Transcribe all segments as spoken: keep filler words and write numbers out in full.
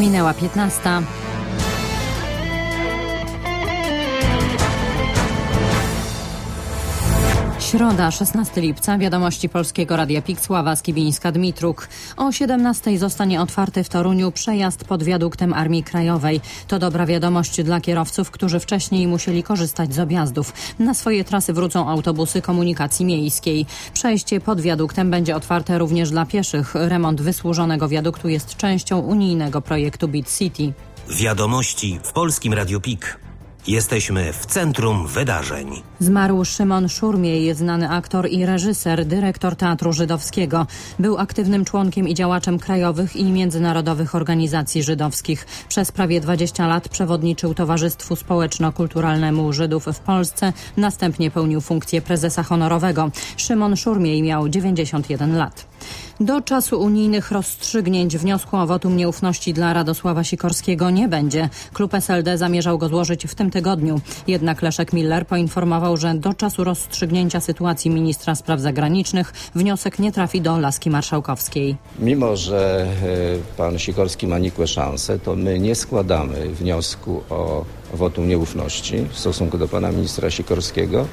Minęła piętnasta. Środa, szesnastego lipca, wiadomości Polskiego Radia Pix, Ława Skibińska-Dmitruk. O siedemnastej zostanie otwarty w Toruniu przejazd pod wiaduktem Armii Krajowej. To dobra wiadomość dla kierowców, którzy wcześniej musieli korzystać z objazdów. Na swoje trasy wrócą autobusy komunikacji miejskiej. Przejście pod wiaduktem będzie otwarte również dla pieszych. Remont wysłużonego wiaduktu jest częścią unijnego projektu Beat City. Wiadomości w Polskim Radiu Pik. Jesteśmy w centrum wydarzeń. Zmarł Szymon Szurmiej, znany aktor i reżyser, dyrektor Teatru Żydowskiego. Był aktywnym członkiem i działaczem krajowych i międzynarodowych organizacji żydowskich. Przez prawie dwadzieścia lat przewodniczył Towarzystwu Społeczno-Kulturalnemu Żydów w Polsce. Następnie pełnił funkcję prezesa honorowego. Szymon Szurmiej miał dziewięćdziesiąt jeden lat. Do czasu unijnych rozstrzygnięć wniosku o wotum nieufności dla Radosława Sikorskiego nie będzie. Klub S L D zamierzał go złożyć w tym tygodniu. Jednak Leszek Miller poinformował, że do czasu rozstrzygnięcia sytuacji ministra spraw zagranicznych wniosek nie trafi do laski marszałkowskiej. Mimo że pan Sikorski ma nikłe szanse, to my nie składamy wniosku o wotum nieufności w stosunku do pana ministra Sikorskiego,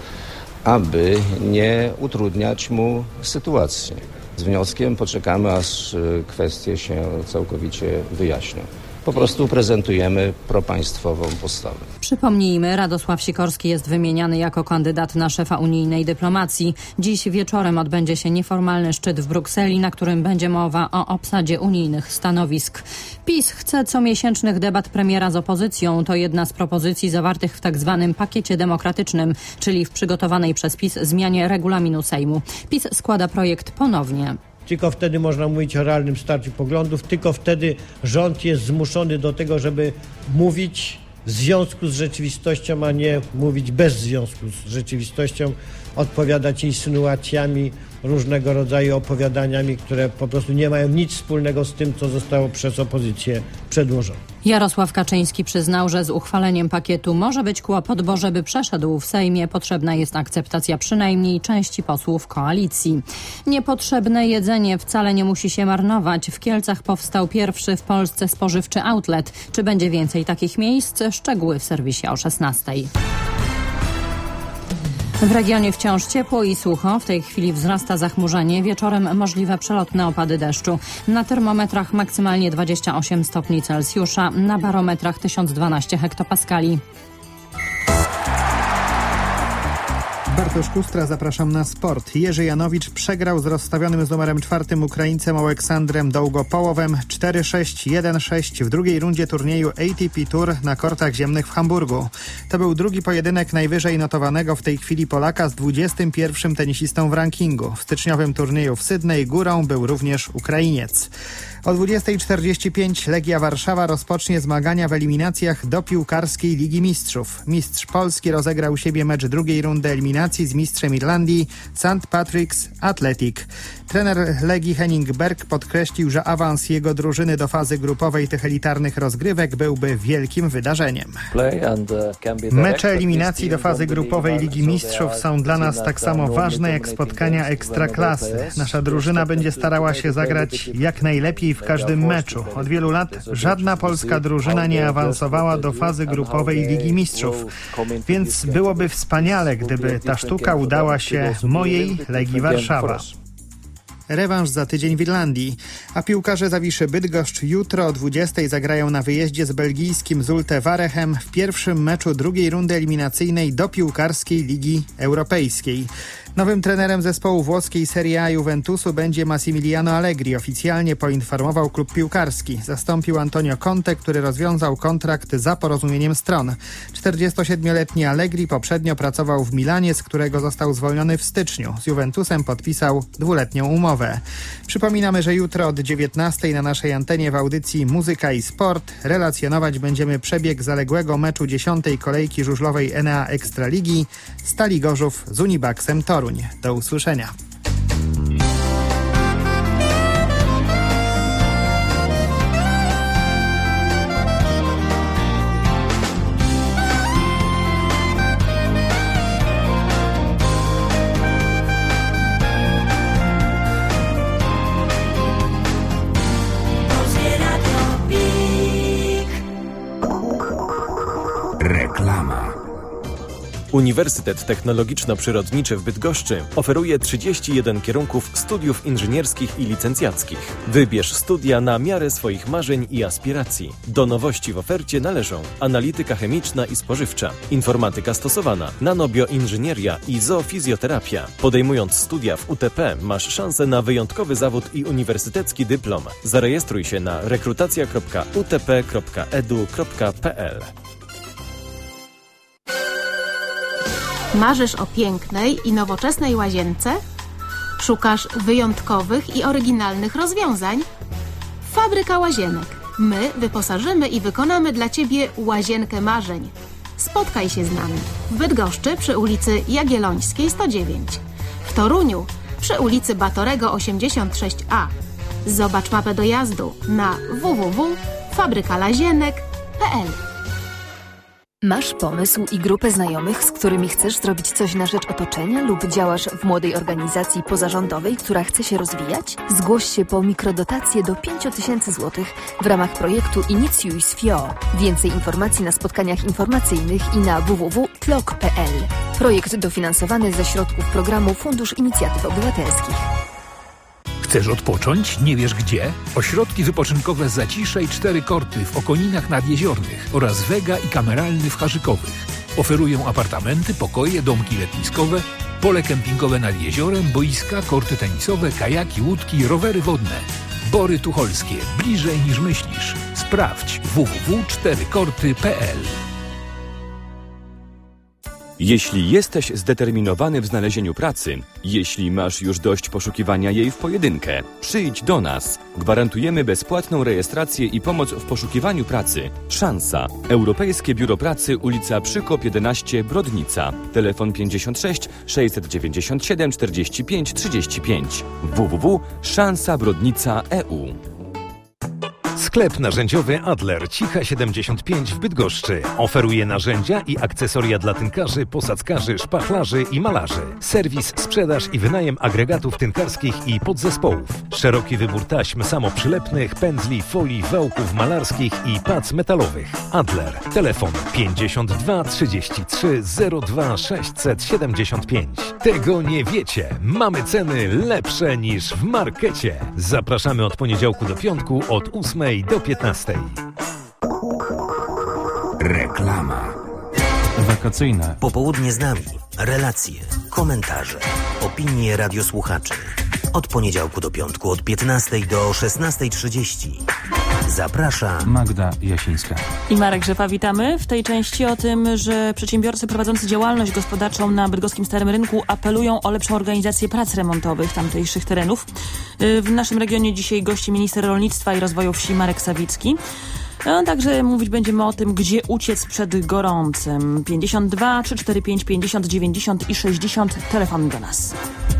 aby nie utrudniać mu sytuacji. Z wnioskiem poczekamy, aż kwestie się całkowicie wyjaśnią. Po prostu prezentujemy propaństwową postawę. Przypomnijmy, Radosław Sikorski jest wymieniany jako kandydat na szefa unijnej dyplomacji. Dziś wieczorem odbędzie się nieformalny szczyt w Brukseli, na którym będzie mowa o obsadzie unijnych stanowisk. PiS chce comiesięcznych debat premiera z opozycją. To jedna z propozycji zawartych w tak zwanym pakiecie demokratycznym, czyli w przygotowanej przez PiS zmianie regulaminu Sejmu. PiS składa projekt ponownie. Tylko wtedy można mówić o realnym starciu poglądów, tylko wtedy rząd jest zmuszony do tego, żeby mówić w związku z rzeczywistością, a nie mówić bez związku z rzeczywistością, odpowiadać insynuacjami, różnego rodzaju opowiadaniami, które po prostu nie mają nic wspólnego z tym, co zostało przez opozycję przedłożone. Jarosław Kaczyński przyznał, że z uchwaleniem pakietu może być kłopot, bo żeby przeszedł w Sejmie, potrzebna jest akceptacja przynajmniej części posłów koalicji. Niepotrzebne jedzenie wcale nie musi się marnować. W Kielcach powstał pierwszy w Polsce spożywczy outlet. Czy będzie więcej takich miejsc? Szczegóły w serwisie o szesnastej. W regionie wciąż ciepło i sucho. W tej chwili wzrasta zachmurzenie. Wieczorem możliwe przelotne opady deszczu. Na termometrach maksymalnie dwadzieścia osiem stopni Celsjusza, na barometrach tysiąc dwanaście hektopaskali. Bartosz Kustra, zapraszam na sport. Jerzy Janowicz przegrał z rozstawionym z numerem czwartym Ukraińcem Aleksandrem Dołgopołowem cztery sześć jeden sześć w drugiej rundzie turnieju A T P Tour na kortach ziemnych w Hamburgu. To był drugi pojedynek najwyżej notowanego w tej chwili Polaka z dwudziestym pierwszym tenisistą w rankingu. W styczniowym turnieju w Sydney górą był również Ukrainiec. O dwudziestej czterdzieści pięć Legia Warszawa rozpocznie zmagania w eliminacjach do piłkarskiej Ligi Mistrzów. Mistrz Polski rozegra u siebie mecz drugiej rundy eliminacji z mistrzem Irlandii Saint Patrick's Athletic. Trener Legii Henning Berg podkreślił, że awans jego drużyny do fazy grupowej tych elitarnych rozgrywek byłby wielkim wydarzeniem. Mecze eliminacji do fazy grupowej Ligi Mistrzów są dla nas tak samo ważne jak spotkania ekstraklasy. Nasza drużyna będzie starała się zagrać jak najlepiej w każdym meczu. Od wielu lat żadna polska drużyna nie awansowała do fazy grupowej Ligi Mistrzów. Więc byłoby wspaniale, gdyby ta sztuka udała się mojej Legii Warszawa. Rewanż za tydzień w Irlandii, a piłkarze Zawiszy Bydgoszcz jutro o dwudziestej zagrają na wyjeździe z belgijskim Zulte Warechem w pierwszym meczu drugiej rundy eliminacyjnej do piłkarskiej Ligi Europejskiej. Nowym trenerem zespołu włoskiej Serie A Juventusu będzie Massimiliano Allegri. Oficjalnie poinformował klub piłkarski. Zastąpił Antonio Conte, który rozwiązał kontrakt za porozumieniem stron. czterdziestosiedmioletni Allegri poprzednio pracował w Milanie, z którego został zwolniony w styczniu. Z Juventusem podpisał dwuletnią umowę. Przypominamy, że jutro od dziewiętnastej na naszej antenie w audycji Muzyka i Sport relacjonować będziemy przebieg zaległego meczu dziesiątej kolejki żużlowej N A Ekstraligi Stali Gorzów z Unibaxem Toruń. Do usłyszenia. Polskie Radio Pik. Uniwersytet Technologiczno-Przyrodniczy w Bydgoszczy oferuje trzydzieści jeden kierunków studiów inżynierskich i licencjackich. Wybierz studia na miarę swoich marzeń i aspiracji. Do nowości w ofercie należą analityka chemiczna i spożywcza, informatyka stosowana, nanobioinżynieria i zoofizjoterapia. Podejmując studia w U T P masz szansę na wyjątkowy zawód i uniwersytecki dyplom. Zarejestruj się na rekrutacja kropka u t p kropka e d u kropka p l. Marzysz o pięknej i nowoczesnej łazience? Szukasz wyjątkowych i oryginalnych rozwiązań? Fabryka Łazienek. My wyposażymy i wykonamy dla Ciebie łazienkę marzeń. Spotkaj się z nami w Bydgoszczy przy ulicy Jagiellońskiej sto dziewięć, w Toruniu przy ulicy Batorego osiemdziesiąt sześć a. Zobacz mapę dojazdu na w w w kropka fabryka lazienek kropka p l. Masz pomysł i grupę znajomych, z którymi chcesz zrobić coś na rzecz otoczenia lub działasz w młodej organizacji pozarządowej, która chce się rozwijać? Zgłoś się po mikrodotację do pięć tysięcy złotych w ramach projektu Inicjuj z F I O. Więcej informacji na spotkaniach informacyjnych i na w w w kropka p l o k kropka p l. Projekt dofinansowany ze środków programu Fundusz Inicjatyw Obywatelskich. Chcesz odpocząć? Nie wiesz gdzie? Ośrodki wypoczynkowe Zacisze i Cztery Korty w Okoninach Nadjeziornych oraz Wega i Kameralny w Harzykowych. Oferują apartamenty, pokoje, domki letniskowe, pole kempingowe nad jeziorem, boiska, korty tenisowe, kajaki, łódki, rowery wodne. Bory Tucholskie. Bliżej niż myślisz. Sprawdź w w w kropka cztery korty kropka p l. Jeśli jesteś zdeterminowany w znalezieniu pracy, jeśli masz już dość poszukiwania jej w pojedynkę, przyjdź do nas. Gwarantujemy bezpłatną rejestrację i pomoc w poszukiwaniu pracy. Szansa. Europejskie Biuro Pracy, ulica Przykop jedenaście, Brodnica. Telefon pięćdziesiąt sześć sześćset dziewięćdziesiąt siedem czterdzieści pięć trzydzieści pięć. w w w kropka szansa brodnica kropka e u. Sklep narzędziowy Adler Cicha siedemdziesiąt pięć w Bydgoszczy oferuje narzędzia i akcesoria dla tynkarzy, posadzkarzy, szpachlarzy i malarzy. Serwis, sprzedaż i wynajem agregatów tynkarskich i podzespołów. Szeroki wybór taśm samoprzylepnych, pędzli, folii, wałków malarskich i pac metalowych. Adler. Telefon pięćdziesiąt dwa trzydzieści trzy zero dwa sześćset siedemdziesiąt pięć. Tego nie wiecie. Mamy ceny lepsze niż w markecie. Zapraszamy od poniedziałku do piątku od ósmej do piętnastej. Reklama. Wakacyjne. Popołudnie z nami. Relacje, komentarze, opinie radiosłuchaczy. Od poniedziałku do piątku od piętnastej do szesnastej trzydzieści. Zaprasza Magda Jasińska i Marek Rzepa. Witamy w tej części o tym, że przedsiębiorcy prowadzący działalność gospodarczą na bydgoskim Starym Rynku apelują o lepszą organizację prac remontowych tamtejszych terenów. W naszym regionie dzisiaj gości minister rolnictwa i rozwoju wsi Marek Sawicki. A także mówić będziemy o tym, gdzie uciec przed gorącym. pięćdziesiąt dwa trzysta czterdzieści pięć pięćdziesiąt dziewięćdziesiąt i sześćdziesiąt. Telefon do nas.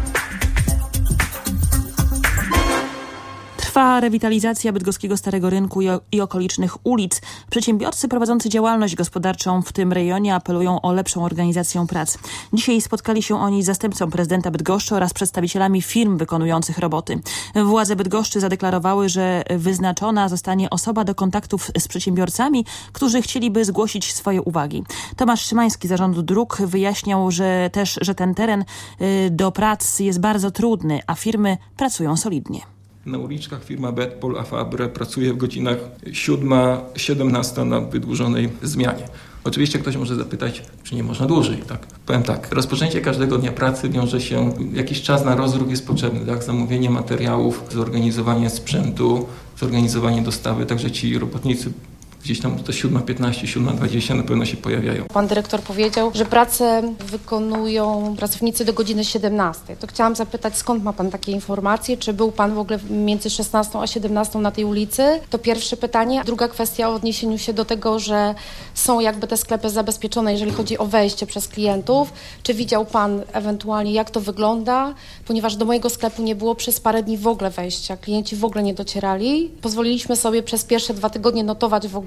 Trwa rewitalizacja bydgoskiego Starego Rynku i okolicznych ulic. Przedsiębiorcy prowadzący działalność gospodarczą w tym rejonie apelują o lepszą organizację prac. Dzisiaj spotkali się oni z zastępcą prezydenta Bydgoszczy oraz przedstawicielami firm wykonujących roboty. Władze Bydgoszczy zadeklarowały, że wyznaczona zostanie osoba do kontaktów z przedsiębiorcami, którzy chcieliby zgłosić swoje uwagi. Tomasz Szymański z Zarządu Dróg wyjaśniał, że też, że ten teren do prac jest bardzo trudny, a firmy pracują solidnie. Na uliczkach firma Betpol A Fabre pracuje w godzinach siódma siedemnasta na wydłużonej zmianie. Oczywiście ktoś może zapytać, czy nie można dłużej. Tak? Powiem tak, rozpoczęcie każdego dnia pracy wiąże się, jakiś czas na rozruch jest potrzebny, tak? Zamówienie materiałów, zorganizowanie sprzętu, zorganizowanie dostawy, także ci robotnicy gdzieś tam do siódma piętnaście, siódma dwadzieścia na pewno się pojawiają. Pan dyrektor powiedział, że pracę wykonują pracownicy do godziny siedemnastej. To chciałam zapytać, skąd ma pan takie informacje? Czy był pan w ogóle między szesnastą a siedemnastą na tej ulicy? To pierwsze pytanie. Druga kwestia o odniesieniu się do tego, że są jakby te sklepy zabezpieczone, jeżeli chodzi o wejście przez klientów. Czy widział pan ewentualnie, jak to wygląda? Ponieważ do mojego sklepu nie było przez parę dni w ogóle wejścia. Klienci w ogóle nie docierali. Pozwoliliśmy sobie przez pierwsze dwa tygodnie notować w ogóle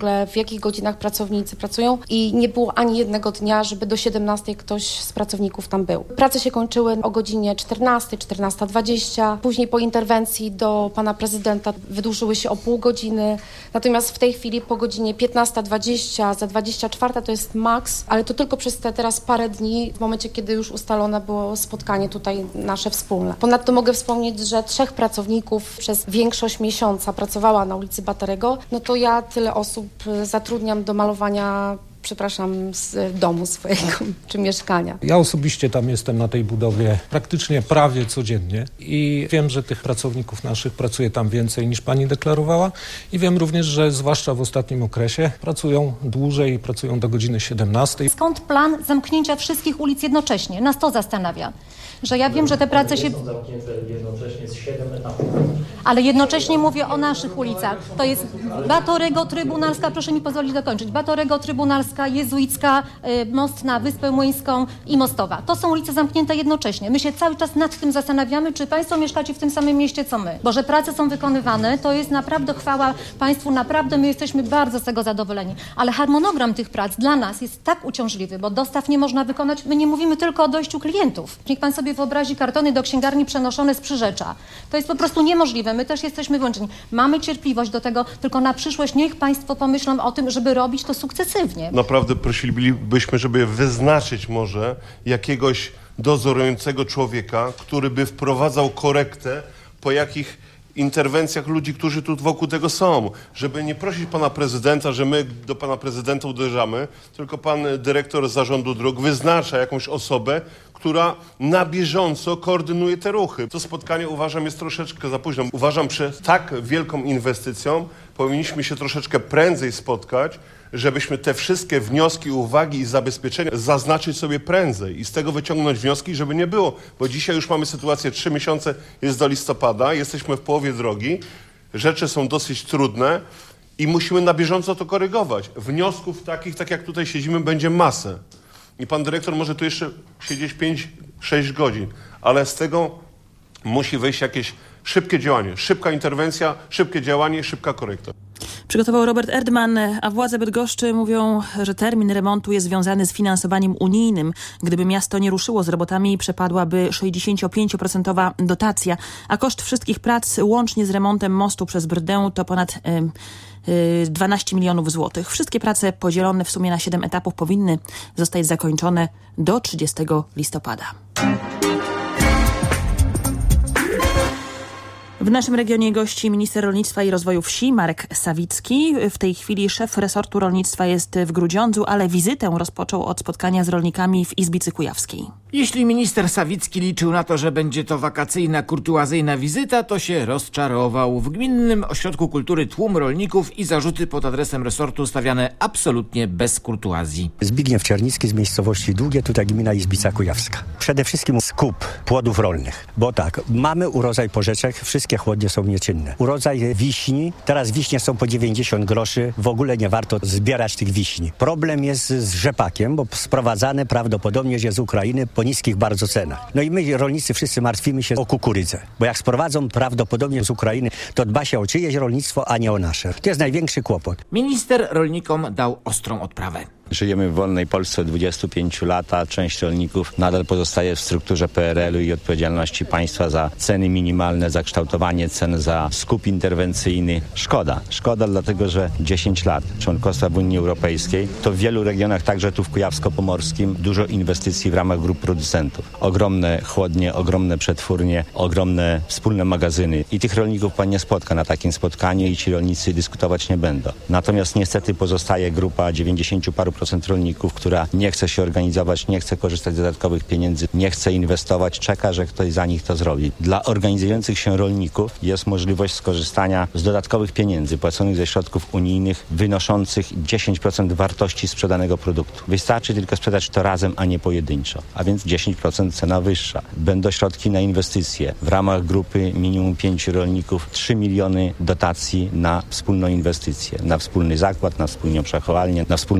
ogóle w jakich godzinach pracownicy pracują i nie było ani jednego dnia, żeby do siedemnastej ktoś z pracowników tam był. Prace się kończyły o godzinie czternastej, czternasta dwadzieścia. Później po interwencji do pana prezydenta wydłużyły się o pół godziny. Natomiast w tej chwili po godzinie piętnasta dwadzieścia, za dwadzieścia czwarta to jest maks, ale to tylko przez te teraz parę dni, w momencie, kiedy już ustalone było spotkanie tutaj nasze wspólne. Ponadto mogę wspomnieć, że trzech pracowników przez większość miesiąca pracowała na ulicy Batorego. No to ja tyle osób zatrudniam do malowania, przepraszam, z domu swojego czy mieszkania. Ja osobiście tam jestem na tej budowie praktycznie prawie codziennie i wiem, że tych pracowników naszych pracuje tam więcej niż pani deklarowała i wiem również, że zwłaszcza w ostatnim okresie pracują dłużej i pracują do godziny siedemnastej. Skąd plan zamknięcia wszystkich ulic jednocześnie? Nas to zastanawia. Że ja wiem, że te prace się... są zamknięte jednocześnie z siedem etapów. Ale jednocześnie mówię o naszych ulicach. To jest Batorego, Trybunalska, proszę mi pozwolić dokończyć. Batorego, Trybunalska, Jezuicka, most na Wyspę Młyńską i Mostowa. To są ulice zamknięte jednocześnie. My się cały czas nad tym zastanawiamy, czy państwo mieszkacie w tym samym mieście, co my. Bo że prace są wykonywane, to jest naprawdę chwała państwu, naprawdę my jesteśmy bardzo z tego zadowoleni. Ale harmonogram tych prac dla nas jest tak uciążliwy, bo dostaw nie można wykonać. My nie mówimy tylko o dojściu klientów. Niech pan sobie wyobrazi kartony do księgarni przenoszone z Przyrzecza. To jest po prostu niemożliwe. My też jesteśmy włączeni. Mamy cierpliwość do tego, tylko na przyszłość niech państwo pomyślą o tym, żeby robić to sukcesywnie. Naprawdę prosilibyśmy, żeby wyznaczyć może jakiegoś dozorującego człowieka, który by wprowadzał korektę, po jakich interwencjach ludzi, którzy tu wokół tego są. Żeby nie prosić pana prezydenta, że my do pana prezydenta uderzamy, tylko pan dyrektor zarządu dróg wyznacza jakąś osobę, która na bieżąco koordynuje te ruchy. To spotkanie uważam jest troszeczkę za późno. Uważam, że tak wielką inwestycją powinniśmy się troszeczkę prędzej spotkać, żebyśmy te wszystkie wnioski, uwagi i zabezpieczenia zaznaczyć sobie prędzej i z tego wyciągnąć wnioski, żeby nie było. Bo dzisiaj już mamy sytuację, trzy miesiące jest do listopada, jesteśmy w połowie drogi, rzeczy są dosyć trudne i musimy na bieżąco to korygować. Wniosków takich, tak jak tutaj siedzimy, będzie masę. I pan dyrektor może tu jeszcze siedzieć pięć sześć godzin, ale z tego musi wyjść jakieś szybkie działanie, szybka interwencja, szybkie działanie, szybka korekta. Przygotował Robert Erdman, a władze Bydgoszczy mówią, że termin remontu jest związany z finansowaniem unijnym. Gdyby miasto nie ruszyło z robotami, przepadłaby sześćdziesięciopięcioprocentowa dotacja, a koszt wszystkich prac łącznie z remontem mostu przez Brdę to ponad yy, yy, dwanaście milionów złotych. Wszystkie prace podzielone w sumie na siedem etapów powinny zostać zakończone do trzydziestego listopada. W naszym regionie gości minister rolnictwa i rozwoju wsi Marek Sawicki. W tej chwili szef resortu rolnictwa jest w Grudziądzu, ale wizytę rozpoczął od spotkania z rolnikami w Izbicy Kujawskiej. Jeśli minister Sawicki liczył na to, że będzie to wakacyjna, kurtuazyjna wizyta, to się rozczarował. W Gminnym Ośrodku Kultury tłum rolników i zarzuty pod adresem resortu stawiane absolutnie bez kurtuazji. Zbigniew Czernicki z miejscowości Długie, tutaj gmina Izbica Kujawska. Przede wszystkim skup płodów rolnych, bo tak, mamy urodzaj porzeczek, wszystkie chłodnie są nieczynne. Urodzaj wiśni, teraz wiśnie są po dziewięćdziesiąt groszy, w ogóle nie warto zbierać tych wiśni. Problem jest z rzepakiem, bo sprowadzane prawdopodobnie jest z Ukrainy po niskich bardzo cenach. No i my rolnicy wszyscy martwimy się o kukurydzę, bo jak sprowadzą prawdopodobnie z Ukrainy, to dba się o czyjeś rolnictwo, a nie o nasze. To jest największy kłopot. Minister rolnikom dał ostrą odprawę. Żyjemy w wolnej Polsce od dwudziestu pięciu lat, a część rolników nadal pozostaje w strukturze P R L u i odpowiedzialności państwa za ceny minimalne, za kształtowanie cen, za skup interwencyjny. Szkoda. Szkoda dlatego, że dziesięć lat członkostwa w Unii Europejskiej to w wielu regionach, także tu w Kujawsko-Pomorskim, dużo inwestycji w ramach grup producentów. Ogromne chłodnie, ogromne przetwórnie, ogromne wspólne magazyny. I tych rolników pan nie spotka na takim spotkaniu i ci rolnicy dyskutować nie będą. Natomiast niestety pozostaje grupa dziewięćdziesięciu paru procent rolników, która nie chce się organizować, nie chce korzystać z dodatkowych pieniędzy, nie chce inwestować, czeka, że ktoś za nich to zrobi. Dla organizujących się rolników jest możliwość skorzystania z dodatkowych pieniędzy płaconych ze środków unijnych, wynoszących dziesięć procent wartości sprzedanego produktu. Wystarczy tylko sprzedać to razem, a nie pojedynczo, a więc dziesięć procent cena wyższa. Będą środki na inwestycje. W ramach grupy minimum pięciu rolników trzy miliony dotacji na wspólną inwestycję, na wspólny zakład, na wspólną przechowalnię, na wspólną przetwórnię,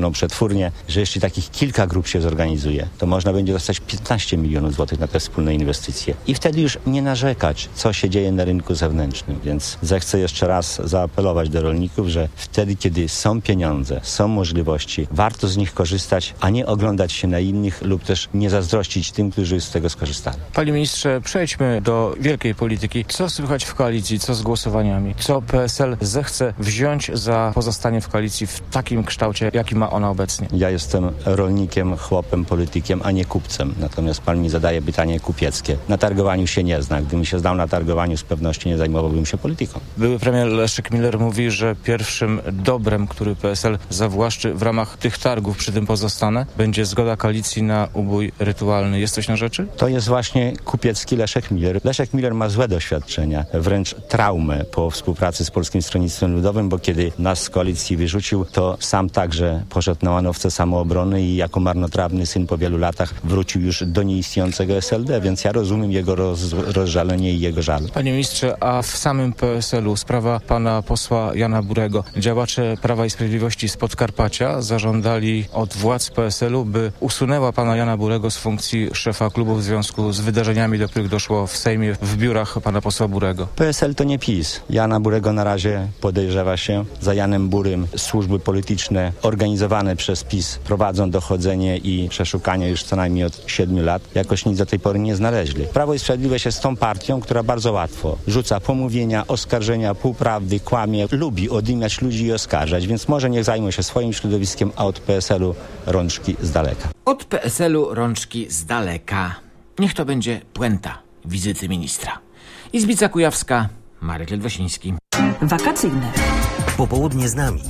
wytwórnie, że jeśli takich kilka grup się zorganizuje, to można będzie dostać piętnaście milionów złotych na te wspólne inwestycje. I wtedy już nie narzekać, co się dzieje na rynku zewnętrznym. Więc zechcę jeszcze raz zaapelować do rolników, że wtedy, kiedy są pieniądze, są możliwości, warto z nich korzystać, a nie oglądać się na innych lub też nie zazdrościć tym, którzy z tego skorzystali. Panie ministrze, przejdźmy do wielkiej polityki. Co słychać w koalicji, co z głosowaniami? Co P S L zechce wziąć za pozostanie w koalicji w takim kształcie, jaki ma ona obecnie? Ja jestem rolnikiem, chłopem, politykiem, a nie kupcem. Natomiast pan mi zadaje pytanie kupieckie. Na targowaniu się nie zna. Gdybym się znał na targowaniu, z pewnością nie zajmowałbym się polityką. Były premier Leszek Miller mówi, że pierwszym dobrem, który P S L zawłaszczy w ramach tych targów, przy tym pozostanę, będzie zgoda koalicji na ubój rytualny. Jest coś na rzeczy? To jest właśnie kupiecki Leszek Miller. Leszek Miller ma złe doświadczenia, wręcz traumę po współpracy z Polskim Stronnictwem Ludowym, bo kiedy nas z koalicji wyrzucił, to sam także poszedł na łanowce samoobrony i jako marnotrawny syn po wielu latach wrócił już do nieistniejącego S L D, więc ja rozumiem jego roz, rozżalenie i jego żal. Panie ministrze, a w samym P S L-u sprawa pana posła Jana Burego. Działacze Prawa i Sprawiedliwości z Podkarpacia zażądali od władz P S L-u, by usunęła pana Jana Burego z funkcji szefa klubu w związku z wydarzeniami, do których doszło w Sejmie, w biurach pana posła Burego. P S L to nie PiS. Jana Burego na razie podejrzewa się. Za Janem Burym służby polityczne organizowane przez PiS prowadzą dochodzenie i przeszukanie już co najmniej od siedmiu lat. Jakoś nic do tej pory nie znaleźli. Prawo i Sprawiedliwość jest tą partią, która bardzo łatwo rzuca pomówienia, oskarżenia, półprawdy, kłamie, lubi odymiać ludzi i oskarżać, więc może niech zajmą się swoim środowiskiem, a od P S L-u rączki z daleka. Od P S L-u rączki z daleka. Niech to będzie puenta wizyty ministra. Izbica Kujawska, Marek Ledwosiński. Wakacyjne. Popołudnie z nami.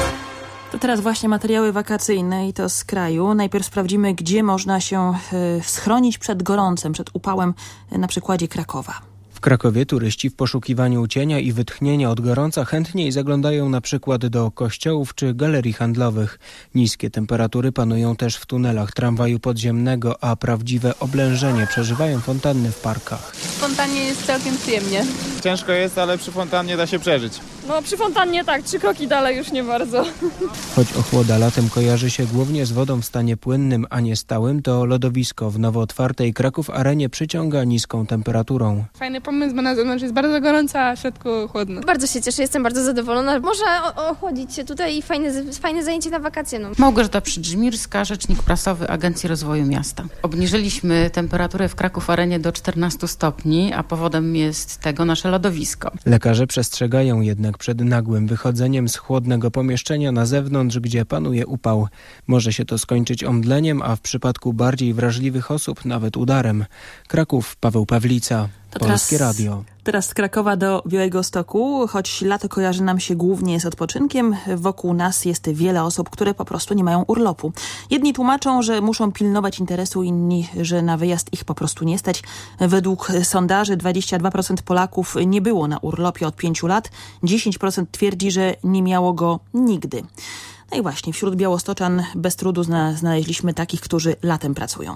To teraz właśnie materiały wakacyjne i to z kraju. Najpierw sprawdzimy, gdzie można się y, schronić przed gorącem, przed upałem, y, na przykładzie Krakowa. W Krakowie turyści w poszukiwaniu cienia i wytchnienia od gorąca chętniej zaglądają na przykład do kościołów czy galerii handlowych. Niskie temperatury panują też w tunelach tramwaju podziemnego, a prawdziwe oblężenie przeżywają fontanny w parkach. W fontannie jest całkiem przyjemnie. Ciężko jest, ale przy fontannie da się przeżyć. No przy fontannie tak, trzy kroki dalej już nie bardzo. Choć ochłoda latem kojarzy się głównie z wodą w stanie płynnym, a nie stałym, to lodowisko w nowo otwartej Kraków Arenie przyciąga niską temperaturą. Fajny pomysł, bo na zewnątrz jest bardzo gorąco, a w środku chłodno. Bardzo się cieszę, jestem bardzo zadowolona. Można ochłodzić się tutaj i fajne, fajne zajęcie na wakacje. No. Małgorzata Przydrzmirska, rzecznik prasowy Agencji Rozwoju Miasta. Obniżyliśmy temperaturę w Kraków Arenie do czternastu stopni, a powodem jest tego nasze lodowisko. Lekarze przestrzegają jednak przed nagłym wychodzeniem z chłodnego pomieszczenia na zewnątrz, gdzie panuje upał. Może się to skończyć omdleniem, a w przypadku bardziej wrażliwych osób nawet udarem. Kraków, Paweł Pawlica, To Polskie teraz, Radio. Teraz z Krakowa do Białegostoku. Choć lato kojarzy nam się głównie z odpoczynkiem, wokół nas jest wiele osób, które po prostu nie mają urlopu. Jedni tłumaczą, że muszą pilnować interesu, inni, że na wyjazd ich po prostu nie stać. Według sondaży dwadzieścia dwa procent Polaków nie było na urlopie od pięciu lat, dziesięć procent twierdzi, że nie miało go nigdy. No i właśnie, wśród białostoczan bez trudu znaleźliśmy takich, którzy latem pracują.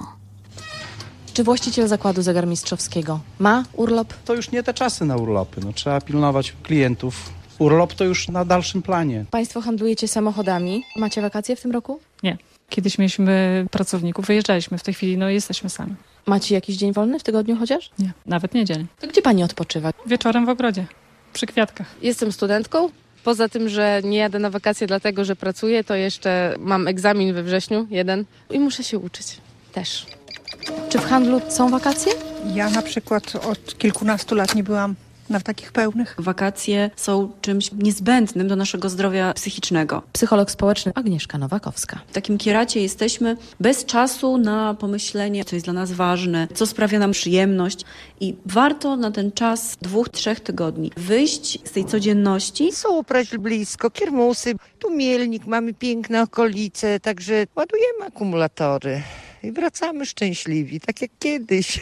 Czy właściciel zakładu zegarmistrzowskiego ma urlop? To już nie te czasy na urlopy. No, trzeba pilnować klientów. Urlop to już na dalszym planie. Państwo handlujecie samochodami. Macie wakacje w tym roku? Nie. Kiedyś mieliśmy pracowników, wyjeżdżaliśmy. W tej chwili no jesteśmy sami. Macie jakiś dzień wolny w tygodniu chociaż? Nie, nawet niedzielę. To gdzie pani odpoczywa? Wieczorem w ogrodzie, przy kwiatkach. Jestem studentką. Poza tym, że nie jadę na wakacje dlatego, że pracuję, to jeszcze mam egzamin we wrześniu, jeden. I muszę się uczyć też. Czy w handlu są wakacje? Ja na przykład od kilkunastu lat nie byłam na takich pełnych. Wakacje są czymś niezbędnym do naszego zdrowia psychicznego. Psycholog społeczny Agnieszka Nowakowska. W takim kieracie jesteśmy bez czasu na pomyślenie, co jest dla nas ważne, co sprawia nam przyjemność i warto na ten czas dwóch, trzech tygodni wyjść z tej codzienności. Są upraź blisko, kiermusy, tu Mielnik, mamy piękne okolice, także ładujemy akumulatory i wracamy szczęśliwi, tak jak kiedyś.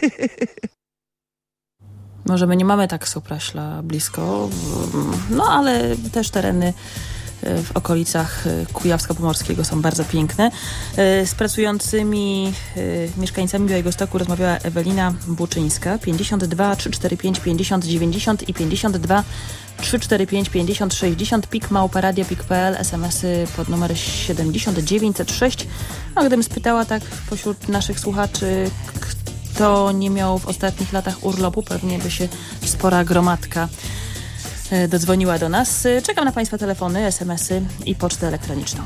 Może my nie mamy tak Sopraśla blisko, no ale też tereny w okolicach Kujawska-Pomorskiego są bardzo piękne. Z pracującymi mieszkańcami Białegostoku rozmawiała Ewelina Buczyńska. pięćdziesiąt dwa trzysta czterdzieści pięć pięćdziesiąt dziewięćdziesiąt i pięćdziesiąt dwa trzysta czterdzieści pięć pięćdziesiąt sześćdziesiąt, pik małpa radia pik kropka pe el, es em esy pod numer siedemdziesiąt dziewięćset sześć. A gdybym spytała tak pośród naszych słuchaczy, kto nie miał w ostatnich latach urlopu, pewnie by się spora gromadka dodzwoniła do nas. Czekam na Państwa telefony, es em esy i pocztę elektroniczną.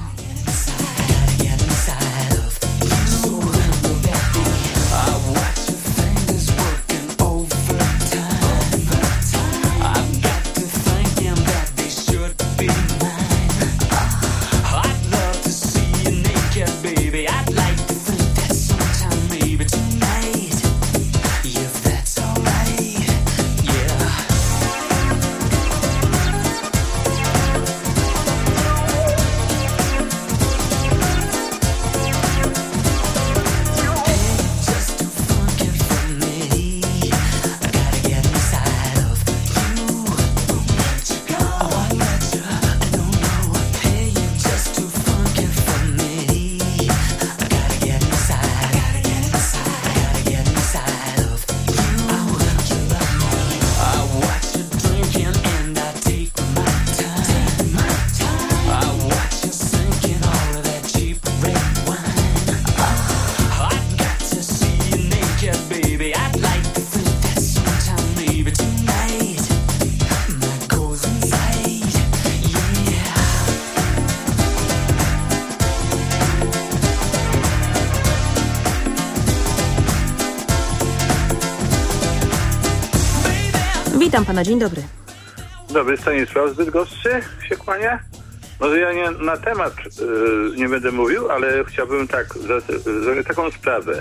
Witam pana, dzień dobry. Dobry, Stanisław z Bydgoszczy się kłania. Może ja nie, na temat yy, nie będę mówił, ale chciałbym tak, zrobić taką sprawę.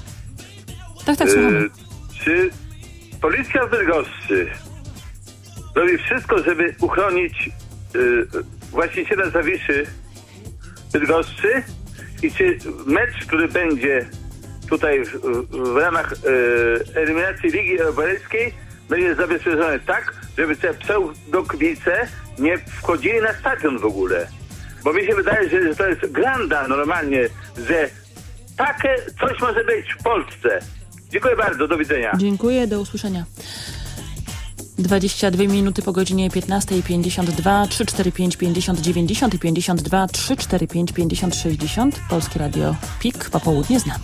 Tak, tak, słuchamy. Yy, czy policja w Bydgoszczy robi wszystko, żeby uchronić yy, właściciela Zawiszy Bydgoszczy i czy mecz, który będzie tutaj w, w ramach yy, eliminacji Ligi Europejskiej będzie zabezpieczony tak, żeby te pseudokibice nie wchodzili na stadion w ogóle. Bo mi się wydaje, że to jest granda normalnie, że takie coś może być w Polsce. Dziękuję bardzo, do widzenia. Dziękuję, do usłyszenia. dwadzieścia dwie minuty po godzinie piętnastej, pięćdziesiąt dwa trzysta czterdzieści pięć pięćdziesiąt dziewięćdziesiąt i pięćdziesiąt dwa trzysta czterdzieści pięć pięćdziesiąt sześćdziesiąt. Polskie Radio PiK, popołudnie z nami.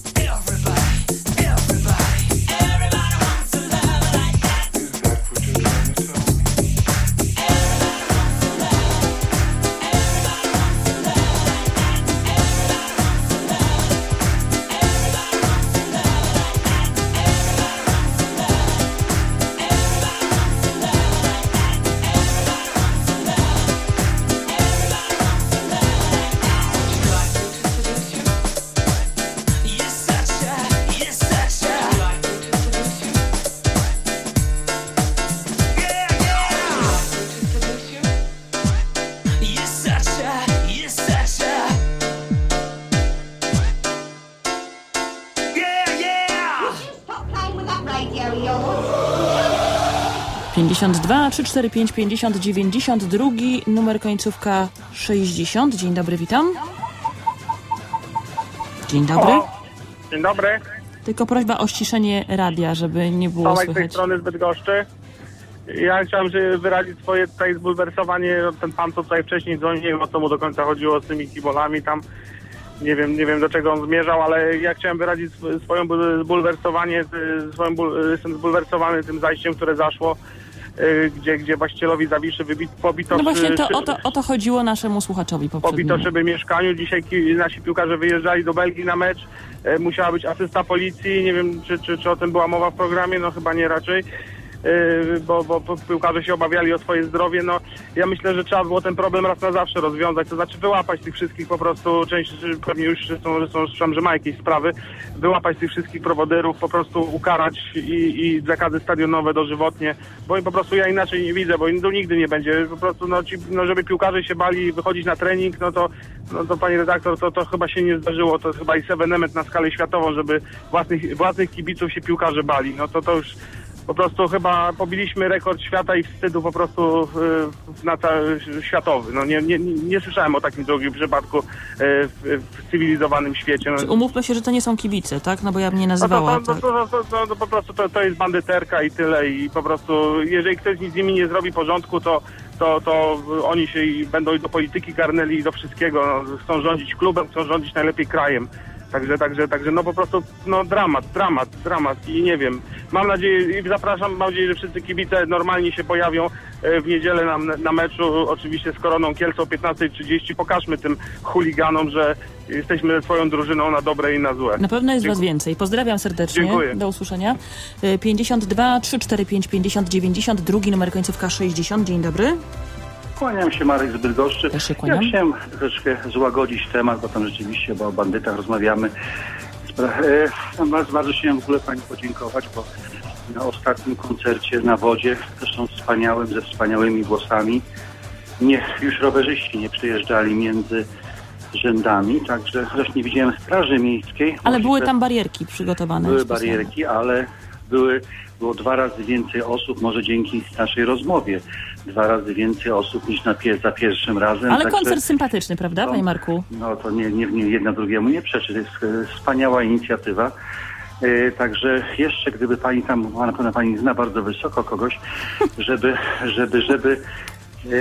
pięćdziesiąt dwa trzysta czterdzieści pięć pięćdziesiąt dziewięćdziesiąt, drugi numer końcówka sześćdziesiąt. Dzień dobry, witam. Dzień dobry. O, dzień dobry. Tylko prośba o ściszenie radia, żeby nie było Tomek słychać. z tej strony z Bydgoszczy. Ja chciałem że wyrazić swoje tutaj zbulwersowanie. Ten pan, co tutaj wcześniej dzwonił, nie wiem, o co mu do końca chodziło z tymi kibolami tam. Nie wiem, nie wiem do czego on zmierzał, ale ja chciałem wyrazić swoją zbulwersowanie, swoją ból, jestem zbulwersowany tym zajściem, które zaszło, gdzie, gdzie właścicielowi Zawiszy wybit, pobito... No właśnie to, szy, o, to, o to chodziło naszemu słuchaczowi poprzedniemu. Pobito szyby mieszkaniu. Dzisiaj ki, nasi piłkarze wyjeżdżali do Belgii na mecz. E, musiała być asysta policji. Nie wiem, czy, czy, czy o tym była mowa w programie. No chyba nie raczej. Yy, bo, bo piłkarze się obawiali o swoje zdrowie. No ja myślę, że trzeba było ten problem raz na zawsze rozwiązać, to znaczy wyłapać tych wszystkich po prostu, część pewnie już są, że są, słyszałem, że ma jakieś sprawy, wyłapać tych wszystkich prowoderów, po prostu ukarać i, i zakazy stadionowe dożywotnie, bo po prostu ja inaczej nie widzę, bo to nigdy nie będzie, po prostu no, ci, no żeby piłkarze się bali wychodzić na trening, no to, no to pani redaktor, to, to chyba się nie zdarzyło, to jest chyba i ewenement na skalę światową, żeby własnych, własnych kibiców się piłkarze bali, no to to już po prostu chyba pobiliśmy rekord świata i wstydu po prostu y, na cały światowy. No nie, nie, nie słyszałem o takim drugim przypadku y, w, w cywilizowanym świecie. No. Umówmy się, że to nie są kibice, tak? No bo ja bym nie nazywała. No to, to, to, to, to, to po prostu to, to jest bandyterka i tyle i po prostu jeżeli ktoś z nimi nie zrobi porządku, to To, to oni się i będą i do polityki garnęli i do wszystkiego. No, chcą rządzić klubem, chcą rządzić najlepiej krajem. Także, także, także no po prostu no dramat, dramat, dramat i nie wiem. Mam nadzieję i zapraszam, mam nadzieję, że wszyscy kibice normalnie się pojawią w niedzielę na, na meczu, oczywiście z Koroną Kielce o piętnasta trzydzieści. Pokażmy tym chuliganom, że jesteśmy ze swoją drużyną na dobre i na złe. Na pewno jest Dziękuję. Was więcej. Pozdrawiam serdecznie. Dziękuję. Do usłyszenia. pięćdziesiąt dwa trzysta czterdzieści pięć pięćdziesiąt dziewięćdziesiąt, drugi numer końcówka sześćdziesiąt. Dzień dobry. Kłaniam się, Marek z Bydgoszczy. Też się kłaniam. Ja chciałem troszeczkę złagodzić temat, bo tam rzeczywiście bo o bandytach rozmawiamy. Bardzo, bardzo chciałem w ogóle Pani podziękować, bo na ostatnim koncercie na wodzie, zresztą wspaniałym, ze wspaniałymi głosami, nie, już rowerzyści nie przejeżdżali między rzędami, także zresztą nie widziałem straży miejskiej. Ale były tam barierki przygotowane. Były barierki, ale były, było dwa razy więcej osób, może dzięki naszej rozmowie, dwa razy więcej osób niż na pie, za pierwszym razem. Ale także, koncert sympatyczny, prawda, no, Panie Marku? No to nie, nie, nie jedna drugiemu nie przeczy, to jest e, wspaniała inicjatywa. E, także jeszcze gdyby Pani tam, na pewno Pani zna bardzo wysoko kogoś, żeby, żeby, żeby e,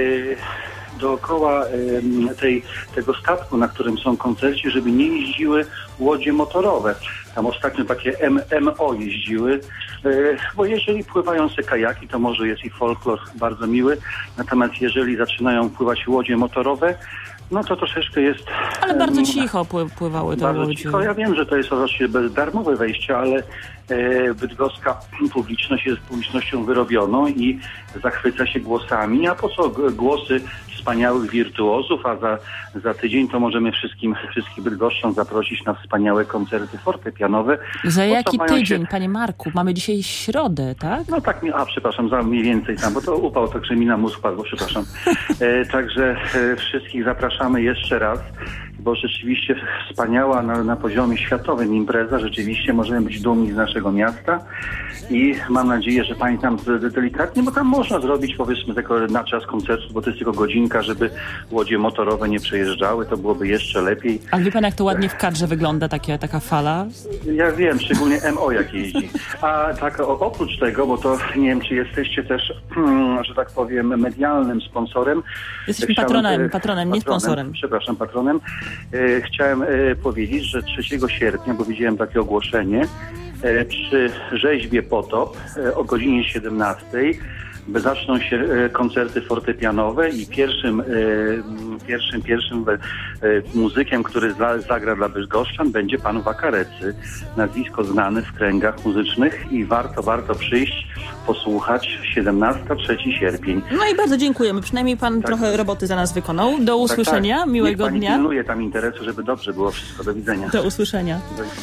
dookoła e, tej, tego statku, na którym są koncerci, żeby nie jeździły łodzie motorowe. Tam ostatnio takie M M O jeździły, bo jeżeli pływają se kajaki, to może jest i folklor bardzo miły, natomiast jeżeli zaczynają pływać łodzie motorowe, no to troszeczkę jest... Ale bardzo cicho pływały te bardzo łodzie. Cicho. Ja wiem, że to jest oczywiście darmowe wejście, ale e, bydgoska publiczność jest publicznością wyrobioną i zachwyca się głosami, a po co głosy wspaniałych wirtuozów, a za, za tydzień to możemy wszystkim, wszystkich bydgoszczan zaprosić na wspaniałe koncerty fortepianowe. Za jaki tydzień, się... Panie Marku? Mamy dzisiaj środę, tak? No tak, a przepraszam, za mniej więcej tam, bo to upał, także mi na mózg padł, przepraszam. E, także e, wszystkich zapraszamy jeszcze raz, bo rzeczywiście wspaniała na, na poziomie światowym impreza, rzeczywiście możemy być dumni z naszego miasta i mam nadzieję, że Pani tam delikatnie, bo tam można zrobić powiedzmy tylko na czas koncertu, bo to jest tylko godzinka, żeby łodzie motorowe nie przejeżdżały, to byłoby jeszcze lepiej. A wie Pan, jak to ładnie w kadrze wygląda taka, taka fala? Ja wiem, szczególnie M O jak jeździ. A tak o, oprócz tego, bo to nie wiem, czy jesteście też, hmm, że tak powiem, medialnym sponsorem. Jesteśmy Chciałem, patronem, patronem, patronem, nie sponsorem. Przepraszam, patronem. E, chciałem e, powiedzieć, że trzeciego sierpnia, bo widziałem takie ogłoszenie, e, przy rzeźbie Potop e, o godzinie siedemnastej zaczną się e, koncerty fortepianowe i pierwszym e, pierwszym, pierwszym e, muzykiem, który za, zagra dla bydgoszczan, będzie pan Wakarecy. Nazwisko znane w kręgach muzycznych i warto, warto przyjść, posłuchać. siedemnasty, trzeci sierpień. No i bardzo dziękujemy. Przynajmniej Pan tak. trochę roboty za nas wykonał. Do usłyszenia. Tak, tak. Miłego Niech pani dnia. pilnuje tam interesu, żeby dobrze było wszystko. Do widzenia. Do usłyszenia.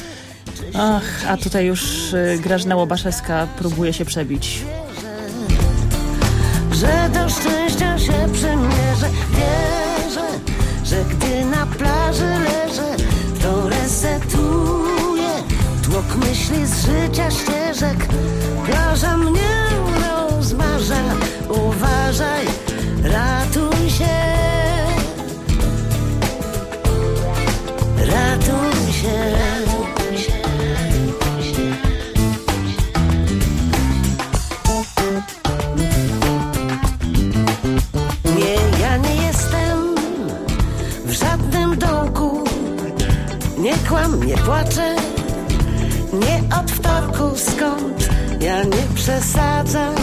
Ach, a tutaj już y, Grażyna Łobaszewska próbuje się przebić. Że do szczęścia się przymierzę, wierzę, że gdy na plaży leżę, to resetuję tłok myśli z życia ścieżek. Plaża mnie rozmarza, uważaj, ratuj się, ratuj się. Nie, ja nie jestem w żadnym dołku, nie kłam, nie płaczę, nie od wtorku, skąd ja nie przesadzam.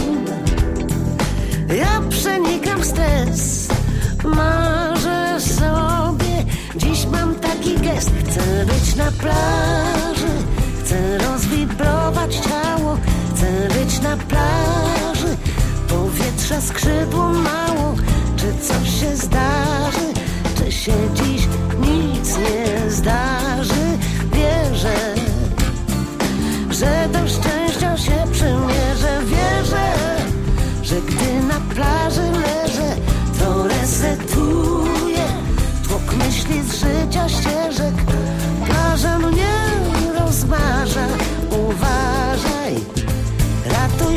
Ja przenikam stres, marzę sobie, dziś mam taki gest. Chcę być na plaży, chcę rozwibrować ciało, chcę być na plaży, powietrza skrzydło mało. Czy coś się zdarzy, czy się dziś nic nie zdarzy? Wierzę, że do szczęścia się przymierzę. Wierzę, że gdy na plaży leżę, to resetuję tłok myśli z życia ścieżek. Plaża mnie rozmarza, uważaj, ratuj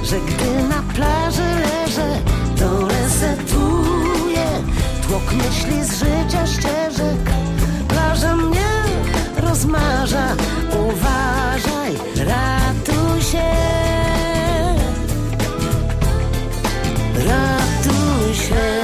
że gdy na plaży leżę, to resetuję tłok myśli z życia ścieżek. Plaża mnie rozmarza, uważaj, ratuj się, ratuj się.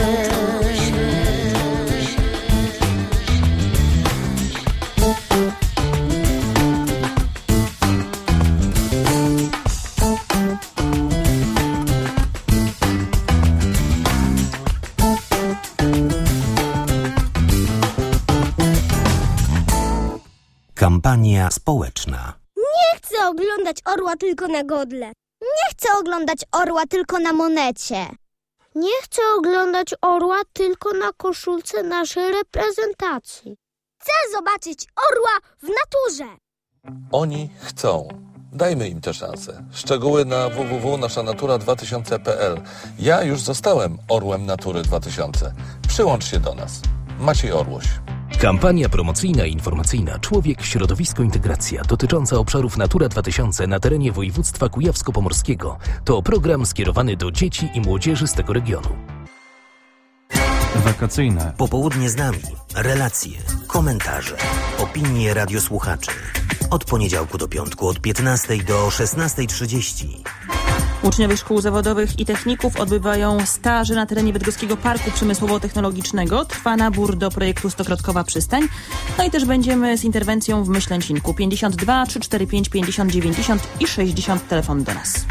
Kampania społeczna. Nie chcę oglądać orła tylko na godle. Nie chcę oglądać orła tylko na monecie. Nie chcę oglądać orła tylko na koszulce naszej reprezentacji. Chcę zobaczyć orła w naturze. Oni chcą. Dajmy im tę szansę. Szczegóły na w w w kropka nasza natura dwa tysiące kropka p l. Ja już zostałem orłem Natury dwa tysiące. Przyłącz się do nas. Maciej Orłoś. Kampania promocyjna i informacyjna Człowiek, środowisko, integracja dotycząca obszarów Natura dwa tysiące na terenie województwa kujawsko-pomorskiego to program skierowany do dzieci i młodzieży z tego regionu. Wakacyjne. Popołudnie z nami. Relacje, komentarze, opinie radiosłuchaczy. Od poniedziałku do piątku od piętnastej do szesnastej trzydzieści. Uczniowie szkół zawodowych i techników odbywają staże na terenie Bydgoskiego Parku Przemysłowo-Technologicznego. Trwa nabór do projektu Stokrotkowa Przystań. No i też będziemy z interwencją w Myślęcinku. pięćdziesiąt dwa trzysta czterdzieści pięć pięćdziesiąt dziewięćdziesiąt i sześćdziesiąt telefon do nas.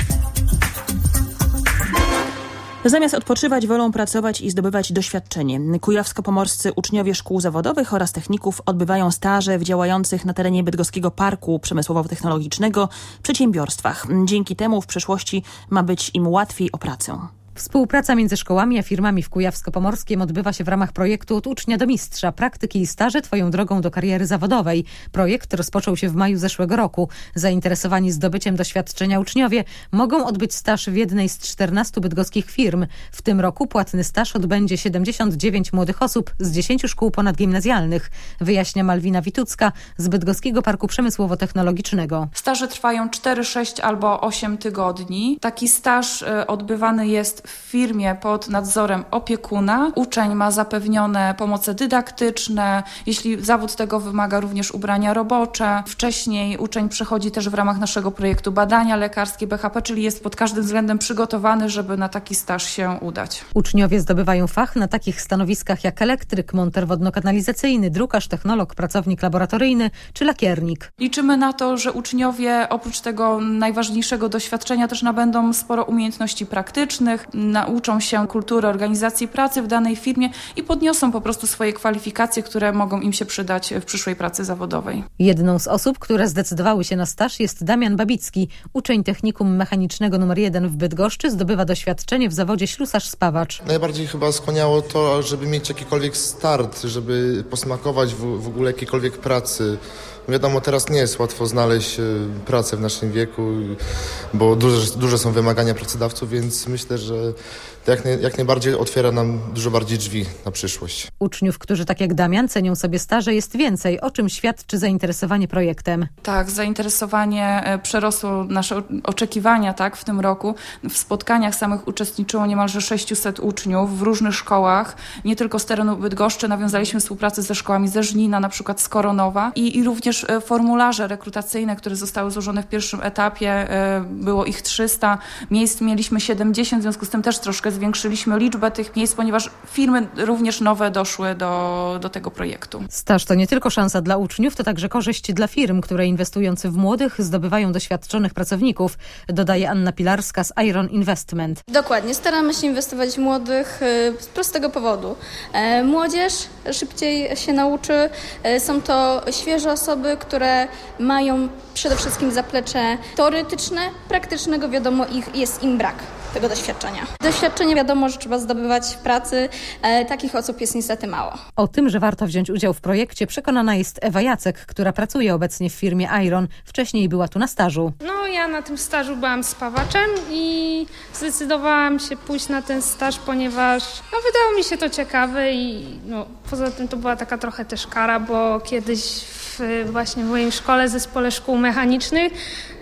Zamiast odpoczywać, wolą pracować i zdobywać doświadczenie. Kujawsko-pomorscy uczniowie szkół zawodowych oraz techników odbywają staże w działających na terenie Bydgoskiego Parku Przemysłowo-Technologicznego przedsiębiorstwach. Dzięki temu w przyszłości ma być im łatwiej o pracę. Współpraca między szkołami a firmami w Kujawsko-Pomorskiem odbywa się w ramach projektu Od ucznia do mistrza. Praktyki i staże twoją drogą do kariery zawodowej. Projekt rozpoczął się w maju zeszłego roku. Zainteresowani zdobyciem doświadczenia uczniowie mogą odbyć staż w jednej z czternastu bydgoskich firm. W tym roku płatny staż odbędzie siedemdziesiąt dziewięć młodych osób z dziesięciu szkół ponadgimnazjalnych. Wyjaśnia Malwina Witucka z Bydgoskiego Parku Przemysłowo-Technologicznego. Staże trwają cztery, sześć albo osiem tygodni. Taki staż y, odbywany jest w firmie pod nadzorem opiekuna. Uczeń ma zapewnione pomoce dydaktyczne, jeśli zawód tego wymaga, również ubrania robocze. Wcześniej uczeń przechodzi też w ramach naszego projektu badania lekarskie B H P, czyli jest pod każdym względem przygotowany, żeby na taki staż się udać. Uczniowie zdobywają fach na takich stanowiskach jak elektryk, monter wodno-kanalizacyjny, drukarz, technolog, pracownik laboratoryjny czy lakiernik. Liczymy na to, że uczniowie oprócz tego najważniejszego doświadczenia też nabędą sporo umiejętności praktycznych, nauczą się kultury organizacji pracy w danej firmie i podniosą po prostu swoje kwalifikacje, które mogą im się przydać w przyszłej pracy zawodowej. Jedną z osób, które zdecydowały się na staż, jest Damian Babicki. Uczeń technikum mechanicznego numer jeden w Bydgoszczy, zdobywa doświadczenie w zawodzie ślusarz-spawacz. Najbardziej chyba skłaniało to, żeby mieć jakikolwiek start, żeby posmakować w, w ogóle jakiejkolwiek pracy. Wiadomo, teraz nie jest łatwo znaleźć pracę w naszym wieku, bo duże, duże są wymagania pracodawców, więc myślę, że to jak, nie, jak najbardziej otwiera nam dużo bardziej drzwi na przyszłość. Uczniów, którzy tak jak Damian cenią sobie staże, jest więcej, o czym świadczy zainteresowanie projektem. Tak, zainteresowanie przerosło nasze oczekiwania, tak, w tym roku. W spotkaniach samych uczestniczyło niemalże sześciuset uczniów w różnych szkołach, nie tylko z terenu Bydgoszczy. Nawiązaliśmy współpracę ze szkołami ze Żnina, na przykład z Koronowa i, i również formularze rekrutacyjne, które zostały złożone w pierwszym etapie, było ich trzysta, miejsc mieliśmy siedemdziesiąt, w związku z tym też troszkę zwiększyliśmy liczbę tych miejsc, ponieważ firmy również nowe doszły do, do tego projektu. Staż to nie tylko szansa dla uczniów, to także korzyść dla firm, które inwestując w młodych zdobywają doświadczonych pracowników, dodaje Anna Pilarska z Iron Investment. Dokładnie, staramy się inwestować w młodych z prostego powodu. Młodzież szybciej się nauczy, są to świeże osoby, które mają przede wszystkim zaplecze teoretyczne, praktycznego wiadomo ich, jest im brak tego doświadczenia. Doświadczenie wiadomo, że trzeba zdobywać w pracy, e, takich osób jest niestety mało. O tym, że warto wziąć udział w projekcie, przekonana jest Ewa Jacek, która pracuje obecnie w firmie Iron. Wcześniej była tu na stażu. No ja na tym stażu byłam spawaczem i zdecydowałam się pójść na ten staż, ponieważ no, wydało mi się to ciekawe i no, poza tym to była taka trochę też kara, bo kiedyś w, właśnie w moim szkole, zespole szkół mechanicznych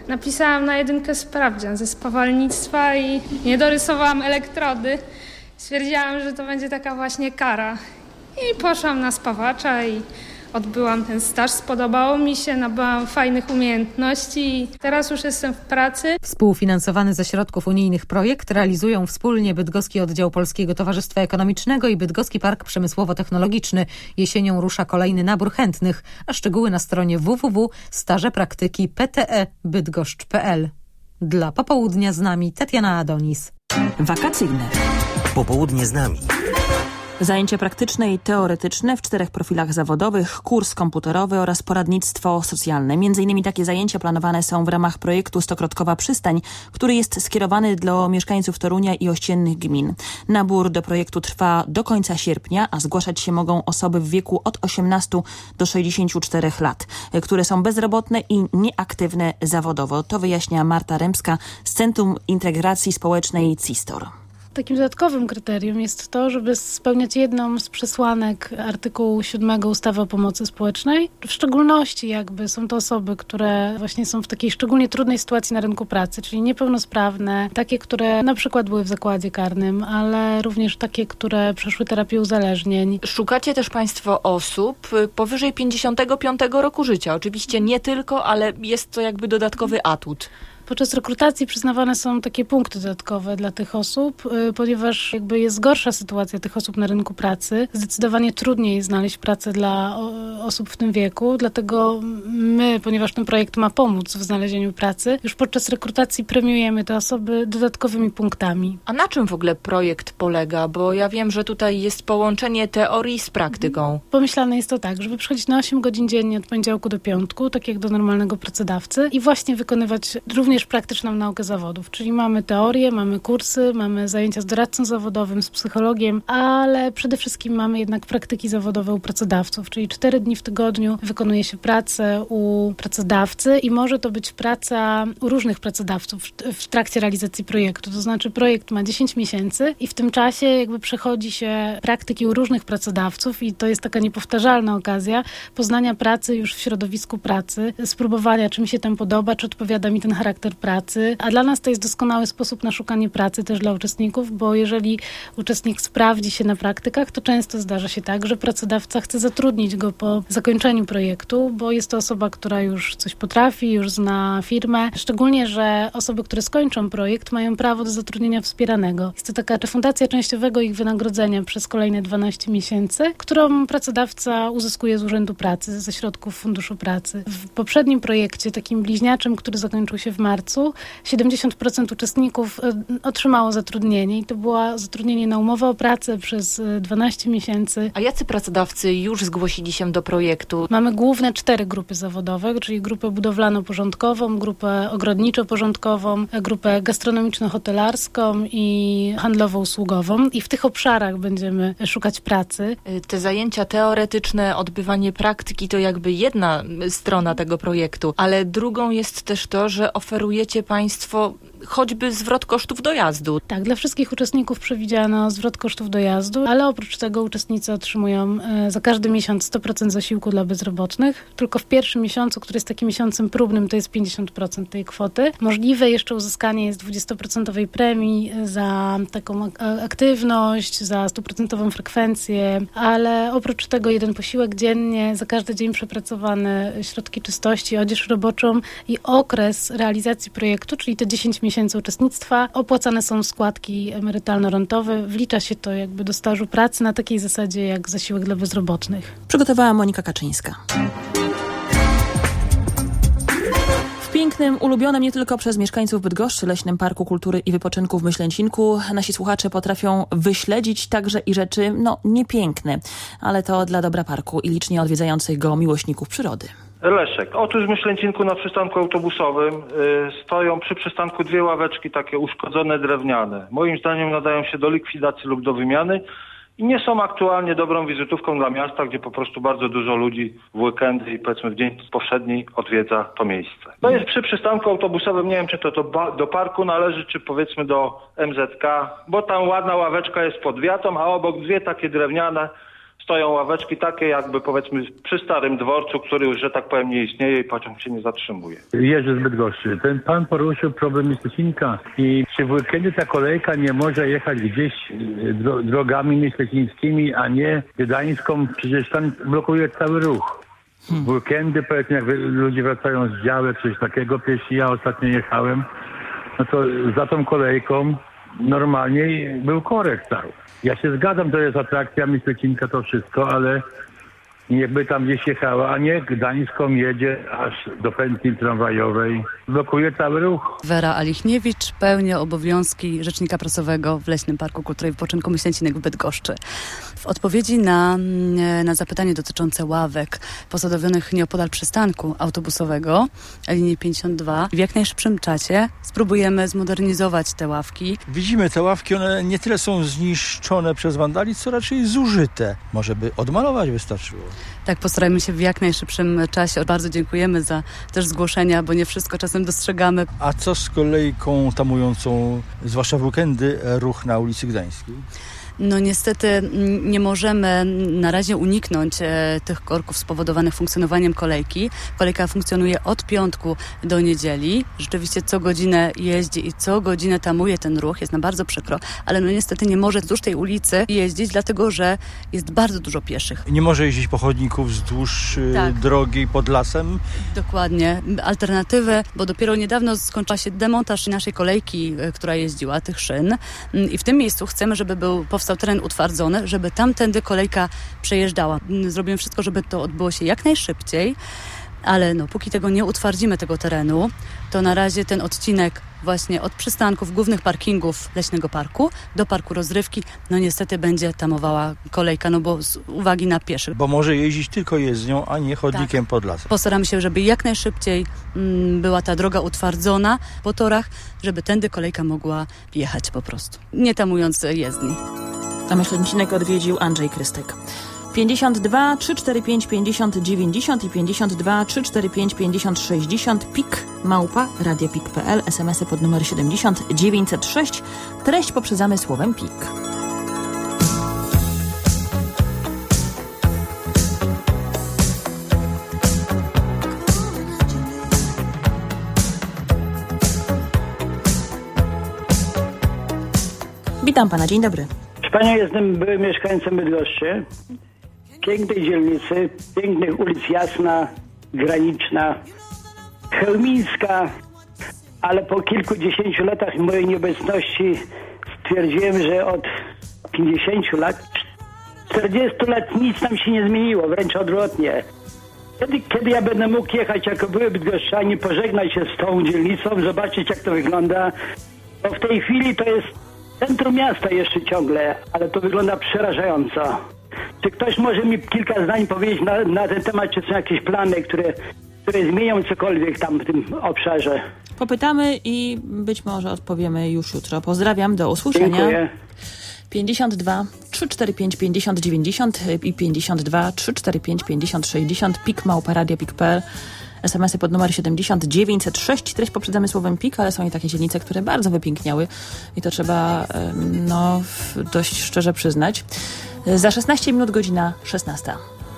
napisałam na jedynkę sprawdzian ze spawalnictwa i nie dorysowałam elektrody. Stwierdziłam, że to będzie taka właśnie kara. I poszłam na spawacza i odbyłam ten staż. Spodobało mi się, nabyłam fajnych umiejętności i teraz już jestem w pracy. Współfinansowany ze środków unijnych projekt realizują wspólnie Bydgoski Oddział Polskiego Towarzystwa Ekonomicznego i Bydgoski Park Przemysłowo-Technologiczny. Jesienią rusza kolejny nabór chętnych, a szczegóły na stronie w w w kropka staże praktyki p t e bydgoszcz kropka p l. Dla Popołudnia z nami Tatiana Adonis. Wakacyjne. Popołudnie z nami. Zajęcia praktyczne i teoretyczne w czterech profilach zawodowych, kurs komputerowy oraz poradnictwo socjalne. Między innymi takie zajęcia planowane są w ramach projektu Stokrotkowa Przystań, który jest skierowany do mieszkańców Torunia i ościennych gmin. Nabór do projektu trwa do końca sierpnia, a zgłaszać się mogą osoby w wieku od osiemnastu do sześćdziesięciu czterech lat, które są bezrobotne i nieaktywne zawodowo. To wyjaśnia Marta Rębska z Centrum Integracji Społecznej CISTOR. Takim dodatkowym kryterium jest to, żeby spełniać jedną z przesłanek artykułu siódmego ustawy o pomocy społecznej. W szczególności jakby są to osoby, które właśnie są w takiej szczególnie trudnej sytuacji na rynku pracy, czyli niepełnosprawne, takie, które na przykład były w zakładzie karnym, ale również takie, które przeszły terapię uzależnień. Szukacie też Państwo osób powyżej pięćdziesiątego piątego roku życia. Oczywiście nie tylko, ale jest to jakby dodatkowy atut. Podczas rekrutacji przyznawane są takie punkty dodatkowe dla tych osób, ponieważ jakby jest gorsza sytuacja tych osób na rynku pracy. Zdecydowanie trudniej znaleźć pracę dla osób w tym wieku, dlatego my, ponieważ ten projekt ma pomóc w znalezieniu pracy, już podczas rekrutacji premiujemy te osoby dodatkowymi punktami. A na czym w ogóle projekt polega? Bo ja wiem, że tutaj jest połączenie teorii z praktyką. Pomyślane jest to tak, żeby przychodzić na osiem godzin dziennie od poniedziałku do piątku, tak jak do normalnego pracodawcy i właśnie wykonywać również praktyczną naukę zawodów, czyli mamy teorię, mamy kursy, mamy zajęcia z doradcą zawodowym, z psychologiem, ale przede wszystkim mamy jednak praktyki zawodowe u pracodawców, czyli cztery dni w tygodniu wykonuje się pracę u pracodawcy i może to być praca u różnych pracodawców w trakcie realizacji projektu, to znaczy projekt ma dziesięć miesięcy i w tym czasie jakby przechodzi się praktyki u różnych pracodawców i to jest taka niepowtarzalna okazja poznania pracy już w środowisku pracy, spróbowania, czy mi się tam podoba, czy odpowiada mi ten charakter pracy, a dla nas to jest doskonały sposób na szukanie pracy też dla uczestników, bo jeżeli uczestnik sprawdzi się na praktykach, to często zdarza się tak, że pracodawca chce zatrudnić go po zakończeniu projektu, bo jest to osoba, która już coś potrafi, już zna firmę. Szczególnie, że osoby, które skończą projekt, mają prawo do zatrudnienia wspieranego. Jest to taka refundacja częściowego ich wynagrodzenia przez kolejne dwanaście miesięcy, którą pracodawca uzyskuje z Urzędu Pracy, ze środków Funduszu Pracy. W poprzednim projekcie, takim bliźniaczym, który zakończył się w marcu, siedemdziesiąt procent uczestników otrzymało zatrudnienie i to było zatrudnienie na umowę o pracę przez dwanaście miesięcy. A jacy pracodawcy już zgłosili się do projektu? Mamy główne cztery grupy zawodowe, czyli grupę budowlano-porządkową, grupę ogrodniczo-porządkową, grupę gastronomiczno-hotelarską i handlowo-usługową i w tych obszarach będziemy szukać pracy. Te zajęcia teoretyczne, odbywanie praktyki to jakby jedna strona tego projektu, ale drugą jest też to, że oferujecie Państwo choćby zwrot kosztów dojazdu. Tak, dla wszystkich uczestników przewidziano zwrot kosztów dojazdu, ale oprócz tego uczestnicy otrzymują e, za każdy miesiąc sto procent zasiłku dla bezrobotnych. Tylko w pierwszym miesiącu, który jest takim miesiącem próbnym, to jest pięćdziesiąt procent tej kwoty. Możliwe jeszcze uzyskanie jest dwudziestoprocentowej premii za taką aktywność, za stuprocentową frekwencję, ale oprócz tego jeden posiłek dziennie, za każdy dzień przepracowane środki czystości, odzież roboczą i okres realizacji projektu, czyli te dziesięć miesięcy uczestnictwa, opłacane są składki emerytalno-rentowe. Wlicza się to jakby do stażu pracy na takiej zasadzie jak zasiłek dla bezrobotnych. Przygotowała Monika Kaczyńska. W pięknym, ulubionym nie tylko przez mieszkańców Bydgoszczy Leśnym Parku Kultury i Wypoczynku w Myślęcinku nasi słuchacze potrafią wyśledzić także i rzeczy, no, niepiękne, ale to dla dobra parku i licznie odwiedzających go miłośników przyrody. Leszek. Otóż w Myślęcinku na przystanku autobusowym y, stoją przy przystanku dwie ławeczki takie uszkodzone, drewniane. Moim zdaniem nadają się do likwidacji lub do wymiany i nie są aktualnie dobrą wizytówką dla miasta, gdzie po prostu bardzo dużo ludzi w weekendy i powiedzmy w dzień powszedni odwiedza to miejsce. To jest przy przystanku autobusowym, nie wiem czy to, to ba- do parku należy, czy powiedzmy do M Z K, bo tam ładna ławeczka jest pod wiatą, a obok dwie takie drewniane stoją ławeczki takie jakby powiedzmy przy starym dworcu, który już, że tak powiem, nie istnieje i pociąg się nie zatrzymuje. Jerzy z Bydgoszczy. Ten pan poruszył problem Myślecińska i czy w weekendy ta kolejka nie może jechać gdzieś dro- drogami myślecińskimi, a nie gdańską? Przecież tam blokuje cały ruch. W weekendy, powiedzmy, jak ludzie wracają z działek, coś takiego, jeśli ja ostatnio jechałem, no to za tą kolejką normalnie był korek cały. Ja się zgadzam, to jest atrakcja, Myślecinka, to wszystko, ale jakby tam gdzieś jechała, a nie Gdańską jedzie aż do pętli tramwajowej. Blokuje cały ruch. Wera Alichniewicz pełni obowiązki rzecznika prasowego w Leśnym Parku Kultury i Wypoczynku Myślecinek w Bydgoszczy. W odpowiedzi na, na zapytanie dotyczące ławek posadowionych nieopodal przystanku autobusowego linii pięćdziesiąt dwa, w jak najszybszym czasie spróbujemy zmodernizować te ławki. Widzimy, te ławki, one nie tyle są zniszczone przez wandali, co raczej zużyte. Może by odmalować wystarczyło. Tak, postarajmy się w jak najszybszym czasie. Bardzo dziękujemy za też zgłoszenia, bo nie wszystko czasem dostrzegamy. A co z kolejką tamującą, zwłaszcza w weekendy, ruch na ulicy Gdańskiej? No niestety nie możemy na razie uniknąć e, tych korków spowodowanych funkcjonowaniem kolejki. Kolejka funkcjonuje od piątku do niedzieli. Rzeczywiście co godzinę jeździ i co godzinę tamuje ten ruch. Jest nam bardzo przykro, ale no niestety nie może wzdłuż tej ulicy jeździć, dlatego że jest bardzo dużo pieszych. Nie może jeździć po chodniku wzdłuż tak. drogi pod lasem? Dokładnie. Alternatywy, bo dopiero niedawno skończyła się demontaż naszej kolejki, która jeździła, tych szyn. I w tym miejscu chcemy, żeby był powstał teren utwardzony, żeby tamtędy kolejka przejeżdżała. Zrobimy wszystko, żeby to odbyło się jak najszybciej, ale no, póki tego nie utwardzimy, tego terenu, to na razie ten odcinek właśnie od przystanków, głównych parkingów Leśnego Parku do Parku Rozrywki, no niestety będzie tamowała kolejka, no bo z uwagi na pieszych. Bo może jeździć tylko jezdnią, a nie chodnikiem tak. pod lasem. Postaramy się, żeby jak najszybciej mm, była ta droga utwardzona po torach, żeby tędy kolejka mogła jechać po prostu, nie tamując jezdni. A Myślecinek odwiedził Andrzej Krystek. pięćdziesiąt dwa trzysta czterdzieści pięć pięćdziesiąt dziewięćdziesiąt i pięćdziesiąt dwa trzysta czterdzieści pięć pięćdziesiąt sześćdziesiąt, pik małpa radiopik kropka p l, smsy pod numer siedemdziesiąt dziewięćset sześć, treść poprzedzamy słowem pik. Witam pana, dzień dobry. Panie, jestem byłym mieszkańcem Bydgoszczy, pięknej dzielnicy, pięknych ulic Jasna, Graniczna, Chełmińska, ale po kilkudziesięciu latach mojej nieobecności stwierdziłem, że od pięćdziesięciu lat, czterdziestu lat nic tam się nie zmieniło, wręcz odwrotnie. Kiedy, kiedy ja będę mógł jechać jako były bydgoszczanin, pożegnać się z tą dzielnicą, zobaczyć jak to wygląda, bo w tej chwili to jest centrum miasta jeszcze ciągle, ale to wygląda przerażająco. Czy ktoś może mi kilka zdań powiedzieć na, na ten temat, czy są jakieś plany, które, które zmienią cokolwiek tam w tym obszarze? Popytamy i być może odpowiemy już jutro. Pozdrawiam, do usłyszenia. Dziękuję. pięćdziesiąt dwa trzysta czterdzieści pięć pięćdziesiąt dziewięćdziesiąt i pięćdziesiąt dwa trzysta czterdzieści pięć pięćdziesiąt sześćdziesiąt, pik małpa radiopik kropka p l, smsy pod numer siedemdziesiąt dziewięćset sześć. Treść poprzedzamy słowem pik, ale są i takie dzielnice, które bardzo wypiękniały i to trzeba no, dość szczerze przyznać. Za szesnaście minut godzina szesnasta.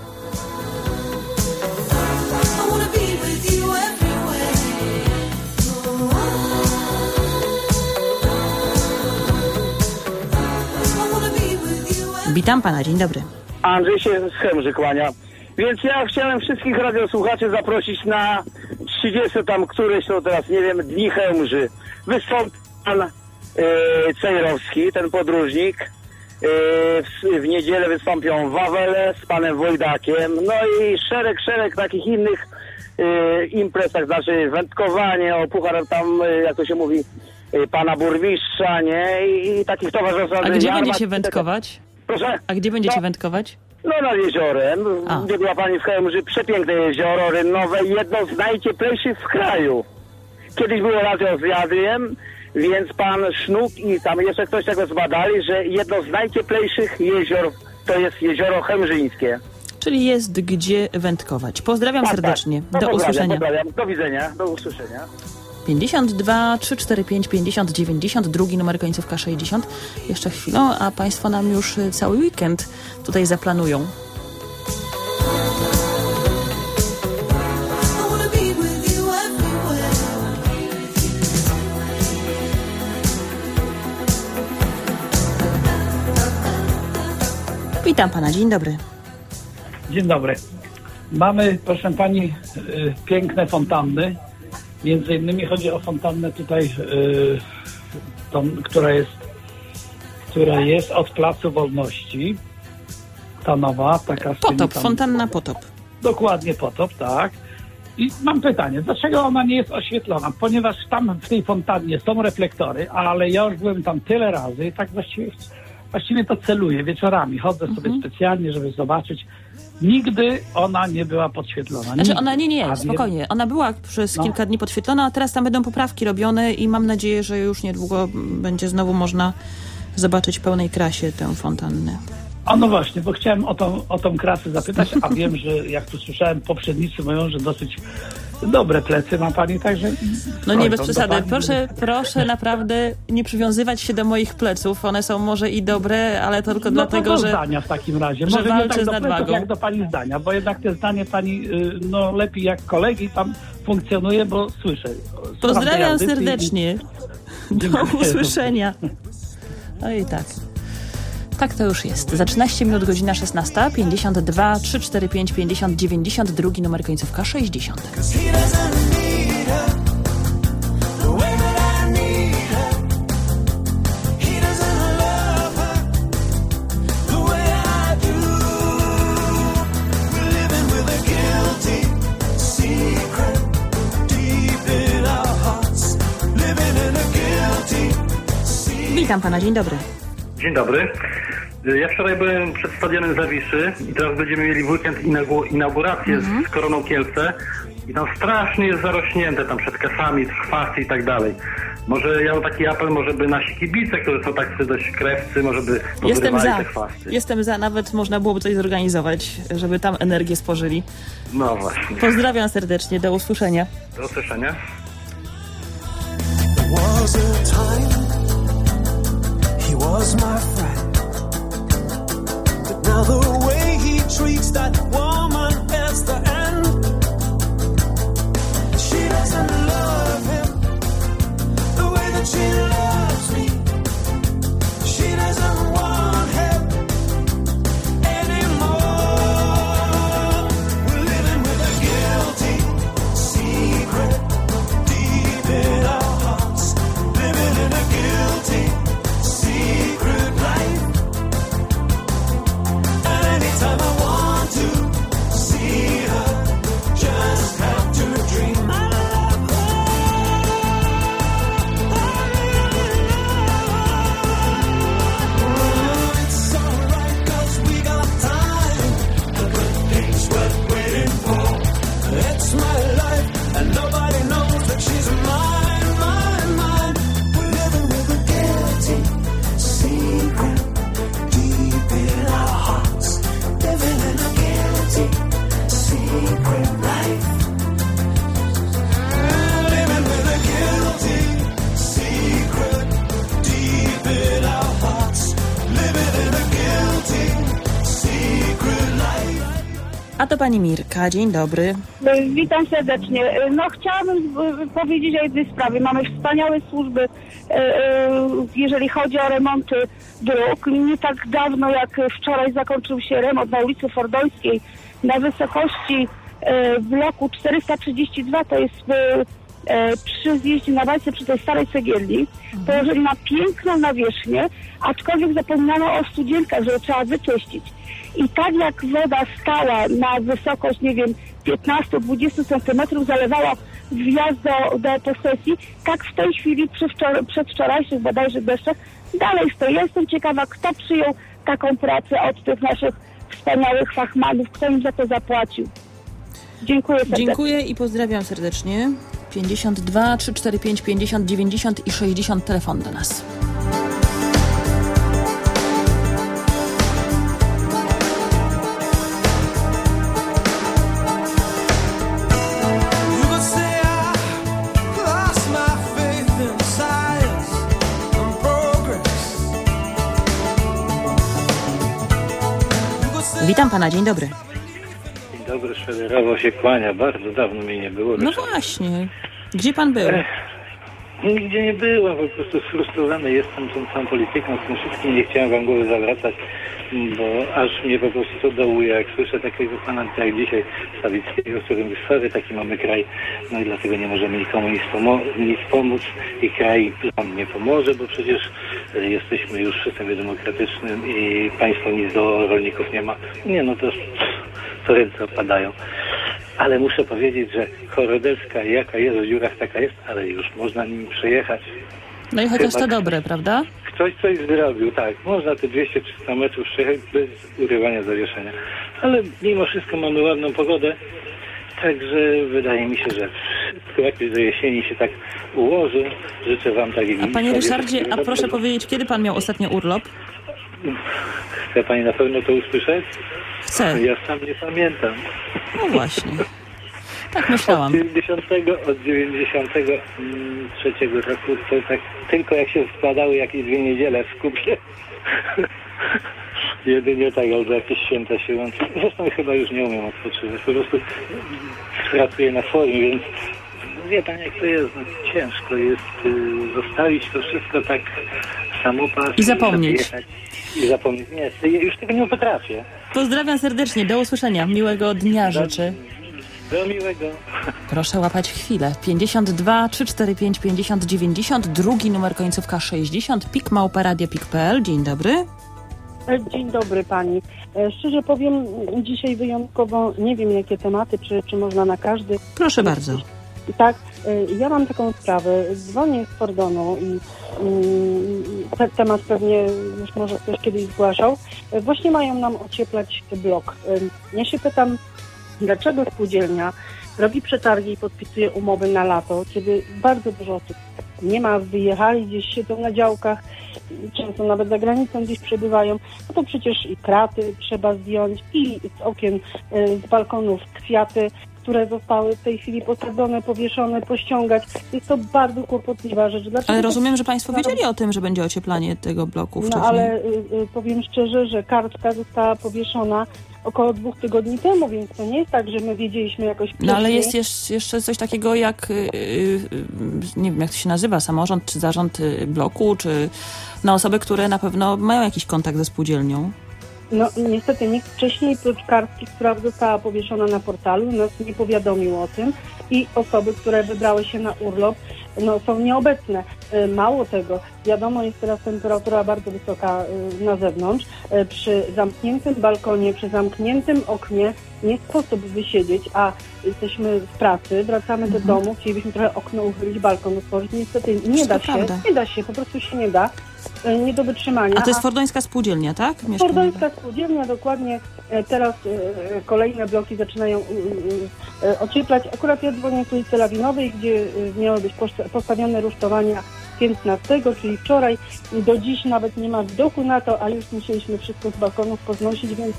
Witam pana, dzień dobry. Andrzej się z Chemży kłania. Więc ja chciałem wszystkich radiosłuchaczy zaprosić na trzydzieste tam któreś, no teraz nie wiem, Dni Chemży. Wystąpi pan e, Cejrowski, ten podróżnik. E, w, w niedzielę wystąpią Wawele z panem Wojdakiem. No i szereg, szereg takich innych e, imprez, tak znaczy wędkowanie, o puchar tam, e, jak to się mówi, e, pana burmistrza, nie? I, i takich towarzystw. A gdzie będziecie wędkować? Proszę? A gdzie będziecie no. wędkować? No nad jeziorem, A. gdzie była pani w Chełmży, przepiękne jezioro rynnowe, jedno z najcieplejszych w kraju. Kiedyś było radiozjadiem, więc pan Sznuk i tam jeszcze ktoś tego zbadali, że jedno z najcieplejszych jezior to jest jezioro chemżyńskie. Czyli jest gdzie wędkować. Pozdrawiam tak, serdecznie. tak. No, do pozdrawiam, usłyszenia. Pozdrawiam. Do widzenia, do usłyszenia. pięćdziesiąt dwa trzysta czterdzieści pięć pięćdziesiąt dziewięćdziesiąt, drugi numer końcówka sześćdziesiąt. Jeszcze chwilę, a Państwo nam już cały weekend tutaj zaplanują. Witam Pana, dzień dobry. Dzień dobry. Mamy, proszę Pani, piękne fontanny. Między innymi chodzi o fontannę tutaj, tą, która jest, która jest od Placu Wolności. Ta nowa, taka... Potop, tam, fontanna Potop. Dokładnie Potop, tak. I mam pytanie, dlaczego ona nie jest oświetlona? Ponieważ tam w tej fontannie są reflektory, ale ja już byłem tam tyle razy i tak właściwie... Właściwie to celuję, wieczorami chodzę sobie mhm. specjalnie, żeby zobaczyć. Nigdy ona nie była podświetlona. Znaczy Nigdy. ona, nie, nie, A spokojnie. wiem. Ona była przez no. kilka dni podświetlona, a teraz tam będą poprawki robione i mam nadzieję, że już niedługo będzie znowu można zobaczyć w pełnej krasie tę fontannę. A no właśnie, bo chciałem o tą, o tą krasę zapytać, a wiem, że jak tu słyszałem, poprzednicy mówią, że dosyć dobre plecy ma Pani, także... No nie, bez przesady. Proszę, proszę naprawdę nie przywiązywać się do moich pleców. One są może i dobre, ale to tylko no dlatego, to do że... zdania w takim razie. Że może nie tak z do nadwagą. pleców, jak do Pani zdania, bo jednak te zdanie Pani no lepiej jak kolegi tam funkcjonuje, bo słyszę. Pozdrawiam serdecznie. I... Do usłyszenia. No i tak. Tak to już jest. Za trzynaście minut godzina szesnasta, pięćdziesiąt dwa trzysta czterdzieści pięć pięćdziesiąt dziewięćdziesiąt, drugi numer końcówka sześćdziesiąt. Witam Pana, dzień dobry. Dzień dobry. Ja wczoraj byłem przed stadionem Zawiszy i teraz będziemy mieli w weekend inaugurację mm-hmm. z Koroną Kielce i tam strasznie jest zarośnięte tam przed kasami, chwasty i tak dalej. Może ja mam taki apel, może by nasi kibice, którzy są tak dość krewcy, może by Jestem za. te chwasty. Jestem za, nawet można byłoby coś zorganizować, żeby tam energię spożyli. No właśnie. Pozdrawiam serdecznie, do usłyszenia. Do usłyszenia. He was my friend, but now the way he treats that woman is the end. She doesn't love him the way that she loves me. She doesn't want him anymore. We're living with a guilty secret deep in our hearts, living in a guilty secret life. And anytime I want to see her, just have to dream I love her. Oh, it's alright 'cause we got time. The good things worth waiting for. It's my life and nobody knows that she's mine, mine, mine. We're living with a guilty secret deep in our hearts, living in a guilty secret life. Living with a guilty secret deep in our hearts, living in a guilty secret life. A to pani Mirka, dzień dobry. Witam serdecznie. No chciałabym powiedzieć o jednej sprawie. Mamy wspaniałe służby, jeżeli chodzi o remonty dróg. Nie tak dawno jak wczoraj zakończył się remont na ulicy Fordońskiej na wysokości bloku czterysta trzydzieści dwa, to jest przy zjeździe na Walce, przy tej starej cegielni. Położyli na piękną nawierzchnię, aczkolwiek zapominano o studzienkach, że trzeba wyczyścić. I tak jak woda stała na wysokość, nie wiem, piętnaście do dwudziestu centymetrów, zalewała wjazd do, do posesji, tak w tej chwili przy wczor- przedwczorajszych bodajże deszczach dalej stoi. Ja jestem ciekawa, kto przyjął taką pracę od tych naszych wspaniałych fachmanów, kto im za to zapłacił. Dziękuję serdecznie. Dziękuję i pozdrawiam serdecznie. pięćdziesiąt dwa trzysta czterdzieści pięć pięćdziesiąt dziewięćdziesiąt i sześćdziesiąt, telefon do nas. You could say I lost my Witam pana, dzień dobry. Dzień dobry, Szwederowo się kłania. Bardzo dawno mnie nie było. No właśnie. Gdzie pan był? Ech, nigdzie nie byłem, po prostu sfrustrowany jestem tą całą polityką, z tym wszystkim. Nie chciałem wam głowy zawracać, bo aż mnie po prostu dołuje, jak słyszę takiego pana jak dzisiaj Sawickiego, z którym sorry, taki mamy kraj, no i dlatego nie możemy nikomu nic, pomo- nic pomóc i kraj nam nie pomoże, bo przecież jesteśmy już w systemie demokratycznym i państwo nic do rolników nie ma. Nie, no to to ręce opadają. Ale muszę powiedzieć, że Chorodelska jaka jest w dziurach, taka jest, ale już można nim przejechać. No i chociaż Chyba to dobre, prawda? Ktoś coś zrobił, tak. Można te dwieście trzysta metrów przejechać bez urywania zawieszenia. Ale mimo wszystko mamy ładną pogodę, także wydaje mi się, że wszystko jakoś do jesieni się tak ułoży. Życzę wam takiej... A panie Ryszardzie, a proszę powiedzieć, kiedy pan miał ostatnio urlop? Chce pani na pewno to usłyszeć? Chcę. Ja sam nie pamiętam. No właśnie. Tak myślałam. Od dziewięćdziesiątego, od dziewięćdziesiątego trzeciego roku to tak tylko jak się składały jakieś dwie niedziele w kupie. Jedynie tak, albo jakieś święta się łączy. Zresztą chyba już nie umiem odpoczywać. Po prostu pracuję na swoim, więc wie pan jak to jest. No, ciężko jest y, zostawić to wszystko tak samopas. I zapomnieć. Jechać. I zapomnieć. Nie, już tego nie potrafię. Pozdrawiam serdecznie, do usłyszenia. Miłego dnia życzę. Do miłego. Proszę łapać chwilę. pięćdziesiąt dwa trzysta czterdzieści pięć pięćdziesiąt dziewięćdziesiąt, drugi numer końcówka sześćdziesiąt, pik małpa radio pik kropka p l. Dzień dobry. Dzień dobry pani. Szczerze powiem, dzisiaj wyjątkowo nie wiem jakie tematy, czy, czy można na każdy. Proszę bardzo. Tak, ja mam taką sprawę. Dzwonię z kordonu i ten temat pewnie już może ktoś kiedyś zgłaszał. Właśnie mają nam ocieplać blok. Ja się pytam, dlaczego spółdzielnia robi przetargi i podpisuje umowy na lato, kiedy bardzo dużo osób nie ma, wyjechali, gdzieś siedzą na działkach, często nawet za granicą gdzieś przebywają, no to przecież i kraty trzeba zdjąć i z okien, z balkonów kwiaty, które zostały w tej chwili posadzone, powieszone, pościągać. Jest to bardzo kłopotliwa rzecz. Dlaczego ale rozumiem, to... że państwo wiedzieli o tym, że będzie ocieplanie tego bloku wcześniej. No ale y, y, powiem szczerze, że kartka została powieszona około dwóch tygodni temu, więc to nie jest tak, że my wiedzieliśmy jakoś wcześniej. No ale jest jeszcze coś takiego jak, yy, yy, nie wiem jak to się nazywa, samorząd czy zarząd bloku, czy no, osoby, które na pewno mają jakiś kontakt ze spółdzielnią. No niestety nikt wcześniej, prócz kartki, która została powieszona na portalu, nas nie powiadomił o tym i osoby, które wybrały się na urlop, no, są nieobecne. Mało tego, wiadomo, jest teraz temperatura bardzo wysoka na zewnątrz. Przy zamkniętym balkonie, przy zamkniętym oknie nie sposób wysiedzieć, a jesteśmy w pracy, wracamy do mhm. domu, chcielibyśmy trochę okno uchylić, balkon otworzyć. Niestety nie da się, prawda. nie da się, po prostu się nie da. Nie do wytrzymania. A to jest Fordońska Spółdzielnia, tak? Fordońska Spółdzielnia, dokładnie. Teraz kolejne bloki zaczynają ocieplać. Akurat ja dzwonię z ulicy Lawinowej, gdzie miały być postawione rusztowania piętnastego, czyli wczoraj. Do dziś nawet nie ma wdoku na to, a już musieliśmy wszystko z balkonów poznosić, więc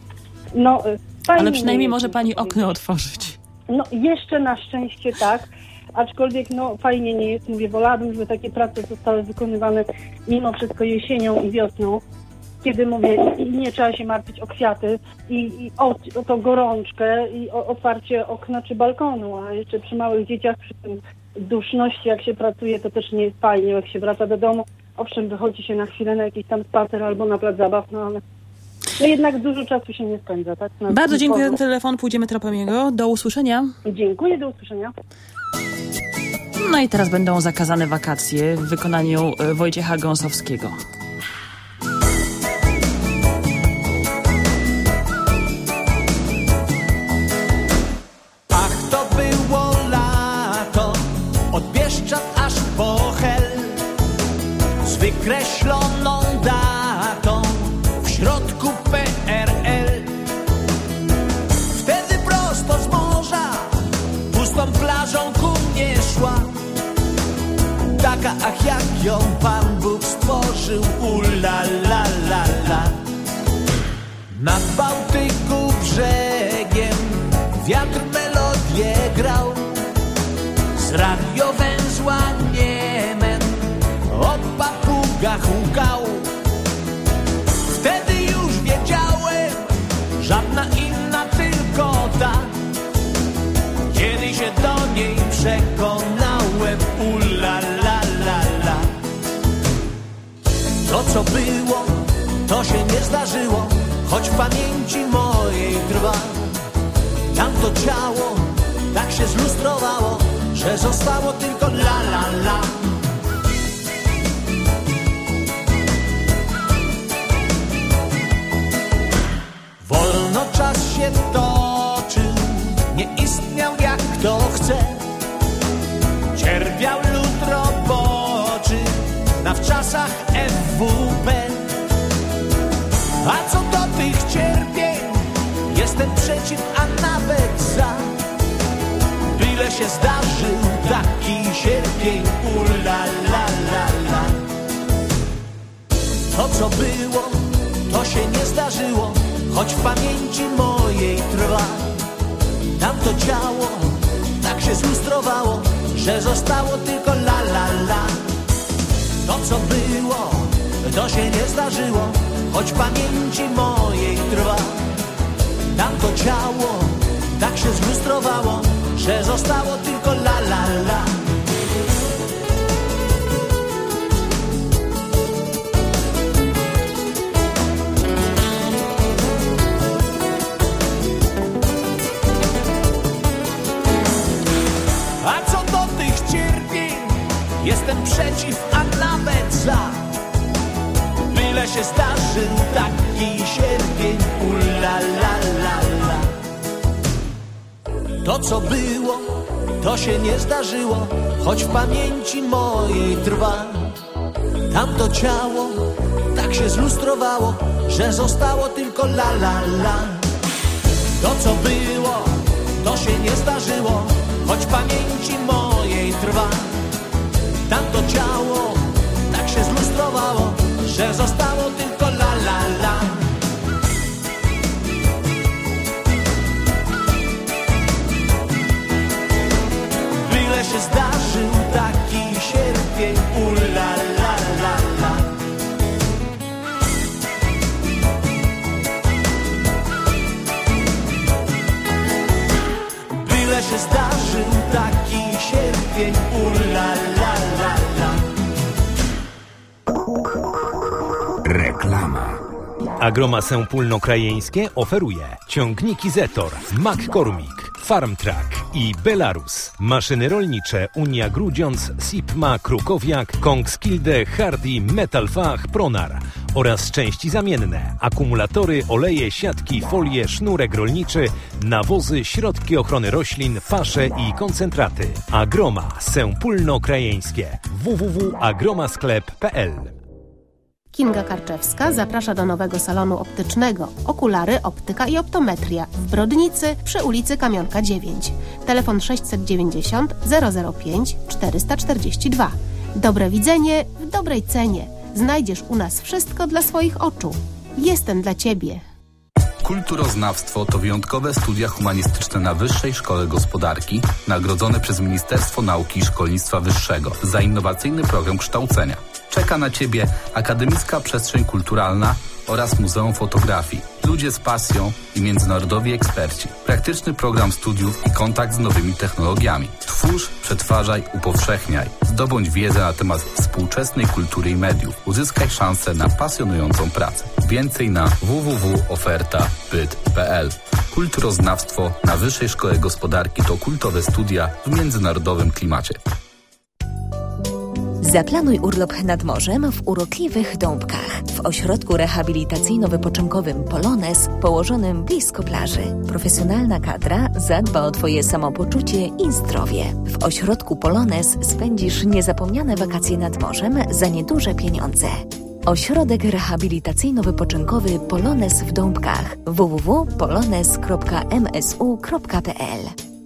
no fajnie. Ale przynajmniej może pani okno otworzyć. No jeszcze na szczęście tak. Aczkolwiek no fajnie nie jest, mówię, wolałabym, żeby takie prace zostały wykonywane mimo wszystko jesienią i wiosną, kiedy mówię, nie trzeba się martwić o kwiaty i, i o, o tą gorączkę i o otwarcie okna czy balkonu, a jeszcze przy małych dzieciach, przy tym duszności jak się pracuje, to też nie jest fajnie, jak się wraca do domu. Owszem, wychodzi się na chwilę na jakiś tam spacer albo na plac zabaw, no ale no jednak dużo czasu się nie spędza, tak? Na Bardzo dziękuję za ten telefon, pójdziemy tropem jego. Do usłyszenia. Dziękuję, do usłyszenia. No i teraz będą zakazane wakacje w wykonaniu Wojciecha Gąsowskiego. Ach, to było lato, od Bieszczad aż po Hel, z wykreśloną datą w środku P R L. Wtedy prosto z morza, pustą plażą ku mnie szła, taka, ach jak ją Pan Bóg stworzył, ula la la la. Nad Bałtyku brzegiem wiatr melodię grał, z radiowęzła Niemen o papugach łkał. Wtedy już wiedziałem, że się nie zdarzyło, choć w pamięci mojej trwa. Tamto ciało tak się zlustrowało, że zostało tylko la la la. Wolno czas się toczy, nie istniał jak kto chce. Cierpiał lud roboczy na wczasach F W P. A co do tych cierpień, jestem przeciw, a nawet za. Byle się zdarzył taki sierpień, ula la la la. To co było, to się nie zdarzyło, choć w pamięci mojej trwa. Tamto ciało tak się zlustrowało, że zostało tylko la la la. To co było, to się nie zdarzyło, choć w pamięci mojej trwa. Tamto ciało tak się zlustrowało, że zostało tylko la la la. A co do tych cierpień, jestem przeciw, a nawet za. Byle się zdarzył taki sierpień, ula la la la. To co było, to się nie zdarzyło, choć w pamięci mojej trwa. Tamto ciało tak się zlustrowało, że zostało tylko la la la. To co było, to się nie zdarzyło, choć w pamięci mojej trwa. Tamto ciało tak się zlustrowało, że zostało tylko la la la. Byle się zdarzył taki sierpień, ula la la la. Byle się zdarzył taki sierpień, ula la la la. Reklama. Agromasę Pólnokrajeńskie oferuje ciągniki Zetor, McCormick, Farmtrack i Belarus. Maszyny rolnicze Unia Grudziądz, Sipma, Krukowiak, Kongskilde, Hardy, Metalfach, Pronar oraz części zamienne, akumulatory, oleje, siatki, folie, sznurek rolniczy, nawozy, środki ochrony roślin, pasze i koncentraty. Agroma, Sę Pólnokrajeńskie. w w w kropka agromasklep kropka p l. Kinga Karczewska zaprasza do nowego salonu optycznego. Okulary, optyka i optometria w Brodnicy przy ulicy Kamionka dziewięć. Telefon sześćset dziewięćdziesiąt zero zero pięć czterysta czterdzieści dwa. Dobre widzenie w dobrej cenie. Znajdziesz u nas wszystko dla swoich oczu. Jestem dla Ciebie. Kulturoznawstwo to wyjątkowe studia humanistyczne na Wyższej Szkole Gospodarki, nagrodzone przez Ministerstwo Nauki i Szkolnictwa Wyższego za innowacyjny program kształcenia. Czeka na Ciebie akademicka przestrzeń kulturalna oraz Muzeum Fotografii. Ludzie z pasją i międzynarodowi eksperci. Praktyczny program studiów i kontakt z nowymi technologiami. Twórz, przetwarzaj, upowszechniaj. Zdobądź wiedzę na temat współczesnej kultury i mediów. Uzyskaj szansę na pasjonującą pracę. Więcej na w w w kropka oferta pyt kropka p l. Kulturoznawstwo na Wyższej Szkole Gospodarki to kultowe studia w międzynarodowym klimacie. Zaplanuj urlop nad morzem w urokliwych Dąbkach, w ośrodku rehabilitacyjno-wypoczynkowym Polones, położonym blisko plaży. Profesjonalna kadra zadba o Twoje samopoczucie i zdrowie. W ośrodku Polones spędzisz niezapomniane wakacje nad morzem za nieduże pieniądze. Ośrodek rehabilitacyjno-wypoczynkowy Polones w Dąbkach. w w w kropka polones kropka m s u kropka p l.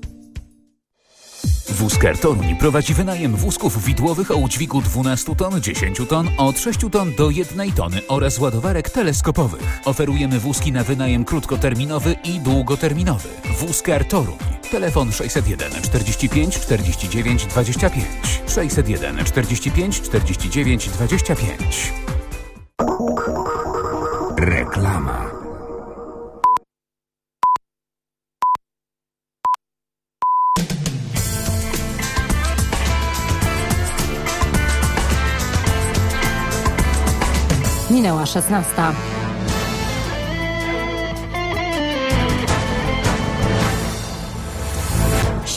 Wózker Toruń prowadzi wynajem wózków widłowych o udźwigu dwanaście ton, dziesięć ton, od sześć ton do jednej tony oraz ładowarek teleskopowych. Oferujemy wózki na wynajem krótkoterminowy i długoterminowy. Wózker Toruń. Telefon sześćset jeden czterdzieści pięć czterdzieści dziewięć dwadzieścia pięć. sześćset jeden czterdzieści pięć czterdzieści dziewięć dwadzieścia pięć. Reklama. Minęła szesnasta.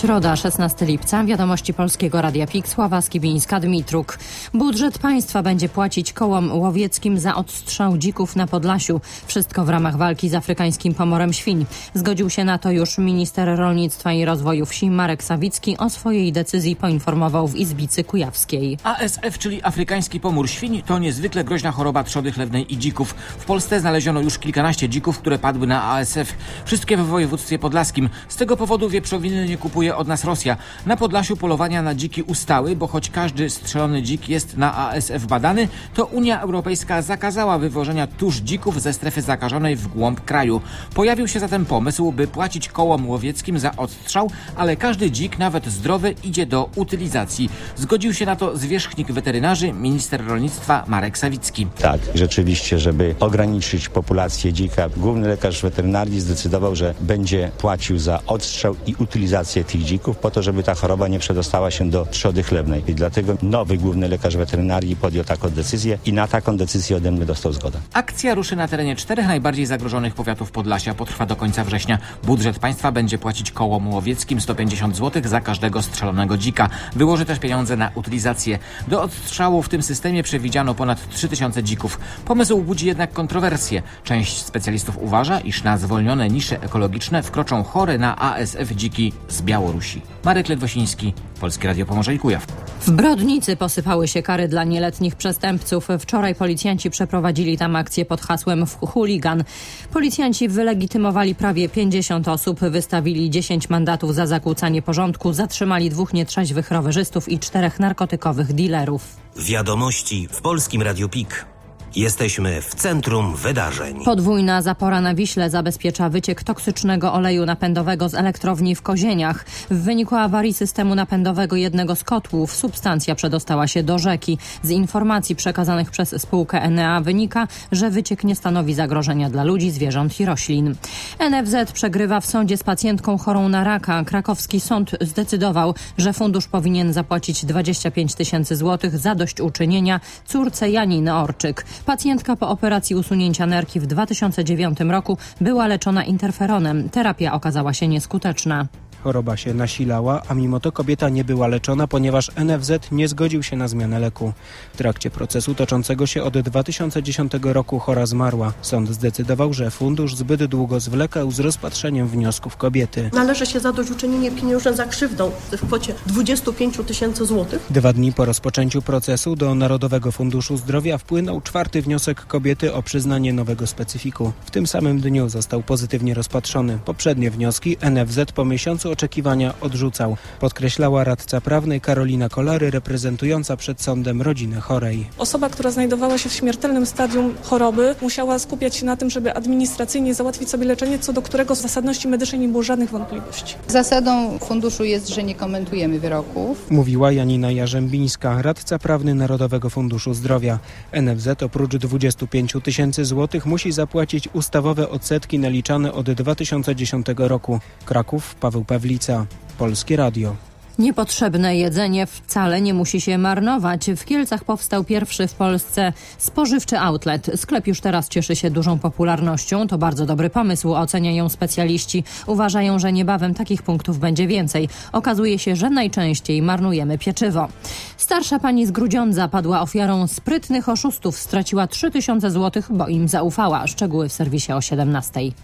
Środa, szesnastego lipca. Wiadomości Polskiego Radia P I K. Sława Skibińska-Dmitruk. Budżet państwa będzie płacić kołom łowieckim za odstrzał dzików na Podlasiu. Wszystko w ramach walki z afrykańskim pomorem świń. Zgodził się na to już minister rolnictwa i rozwoju wsi Marek Sawicki. O swojej decyzji poinformował w Izbicy Kujawskiej. A S F, czyli afrykański pomór świń, to niezwykle groźna choroba trzody chlewnej i dzików. W Polsce znaleziono już kilkanaście dzików, które padły na A S F. Wszystkie w województwie podlaskim. Z tego powodu wieprzowiny nie kupuje od nas Rosja. Na Podlasiu polowania na dziki ustały, bo choć każdy strzelony dzik jest na A S F badany, to Unia Europejska zakazała wywożenia tusz dzików ze strefy zakażonej w głąb kraju. Pojawił się zatem pomysł, by płacić kołom łowieckim za odstrzał, ale każdy dzik, nawet zdrowy, idzie do utylizacji. Zgodził się na to zwierzchnik weterynarzy, minister rolnictwa Marek Sawicki. Tak, rzeczywiście, żeby ograniczyć populację dzika, główny lekarz weterynarii zdecydował, że będzie płacił za odstrzał i utylizację tych dzików po to, żeby ta choroba nie przedostała się do trzody chlewnej. I dlatego nowy główny lekarz weterynarii podjął taką decyzję i na taką decyzję ode mnie dostał zgodę. Akcja ruszy na terenie czterech najbardziej zagrożonych powiatów Podlasia. Potrwa do końca września. Budżet państwa będzie płacić kołom łowieckim sto pięćdziesiąt złotych za każdego strzelonego dzika. Wyłoży też pieniądze na utylizację. Do odstrzału w tym systemie przewidziano ponad trzy tysiące dzików. Pomysł budzi jednak kontrowersje. Część specjalistów uważa, iż na zwolnione nisze ekologiczne wkroczą chore na A S F dziki z Białorusi. Marek Ledwosiński, Polskie Radio Pomorze i Kujaw. W Brodnicy posypały się kary dla nieletnich przestępców. Wczoraj policjanci przeprowadzili tam akcję pod hasłem chuligan. Policjanci wylegitymowali prawie pięćdziesiąt osób, wystawili dziesięć mandatów za zakłócanie porządku, zatrzymali dwóch nietrzeźwych rowerzystów i czterech narkotykowych dealerów. Wiadomości w Polskim Radiu P I K. Jesteśmy w centrum wydarzeń. Podwójna zapora na Wiśle zabezpiecza wyciek toksycznego oleju napędowego z elektrowni w Kozieniach. W wyniku awarii systemu napędowego jednego z kotłów substancja przedostała się do rzeki. Z informacji przekazanych przez spółkę Enea wynika, że wyciek nie stanowi zagrożenia dla ludzi, zwierząt i roślin. N F Z przegrywa w sądzie z pacjentką chorą na raka. Krakowski sąd zdecydował, że fundusz powinien zapłacić dwadzieścia pięć tysięcy złotych zadośćuczynienia córce Janiny Orczyk. Pacjentka po operacji usunięcia nerki w dwa tysiące dziewiątym roku była leczona interferonem. Terapia okazała się nieskuteczna. Choroba się nasilała, a mimo to kobieta nie była leczona, ponieważ N F Z nie zgodził się na zmianę leku. W trakcie procesu toczącego się od dwa tysiące dziesiątego roku chora zmarła. Sąd zdecydował, że fundusz zbyt długo zwlekał z rozpatrzeniem wniosków kobiety. Należy się zadośćuczynienie pieniężne za krzywdę w kwocie dwadzieścia pięć tysięcy złotych. Dwa dni po rozpoczęciu procesu do Narodowego Funduszu Zdrowia wpłynął czwarty wniosek kobiety o przyznanie nowego specyfiku. W tym samym dniu został pozytywnie rozpatrzony. Poprzednie wnioski N F Z po miesiącu oczekiwania odrzucał. Podkreślała radca prawnej Karolina Kolary, reprezentująca przed sądem rodzinę chorej. Osoba, która znajdowała się w śmiertelnym stadium choroby, musiała skupiać się na tym, żeby administracyjnie załatwić sobie leczenie, co do którego z zasadności medycznej nie było żadnych wątpliwości. Zasadą funduszu jest, że nie komentujemy wyroków. Mówiła Janina Jarzębińska, radca prawny Narodowego Funduszu Zdrowia. N F Z oprócz dwudziestu pięciu tysięcy złotych musi zapłacić ustawowe odsetki naliczane od dwa tysiące dziesiątego roku. Kraków, Paweł Pawlica, Polskie Radio. Niepotrzebne jedzenie wcale nie musi się marnować. W Kielcach powstał pierwszy w Polsce spożywczy outlet. Sklep już teraz cieszy się dużą popularnością. To bardzo dobry pomysł, oceniają specjaliści. Uważają, że niebawem takich punktów będzie więcej. Okazuje się, że najczęściej marnujemy pieczywo. Starsza pani z Grudziądza padła ofiarą sprytnych oszustów. Straciła trzy tysiące złotych, bo im zaufała. Szczegóły w serwisie o siedemnastej.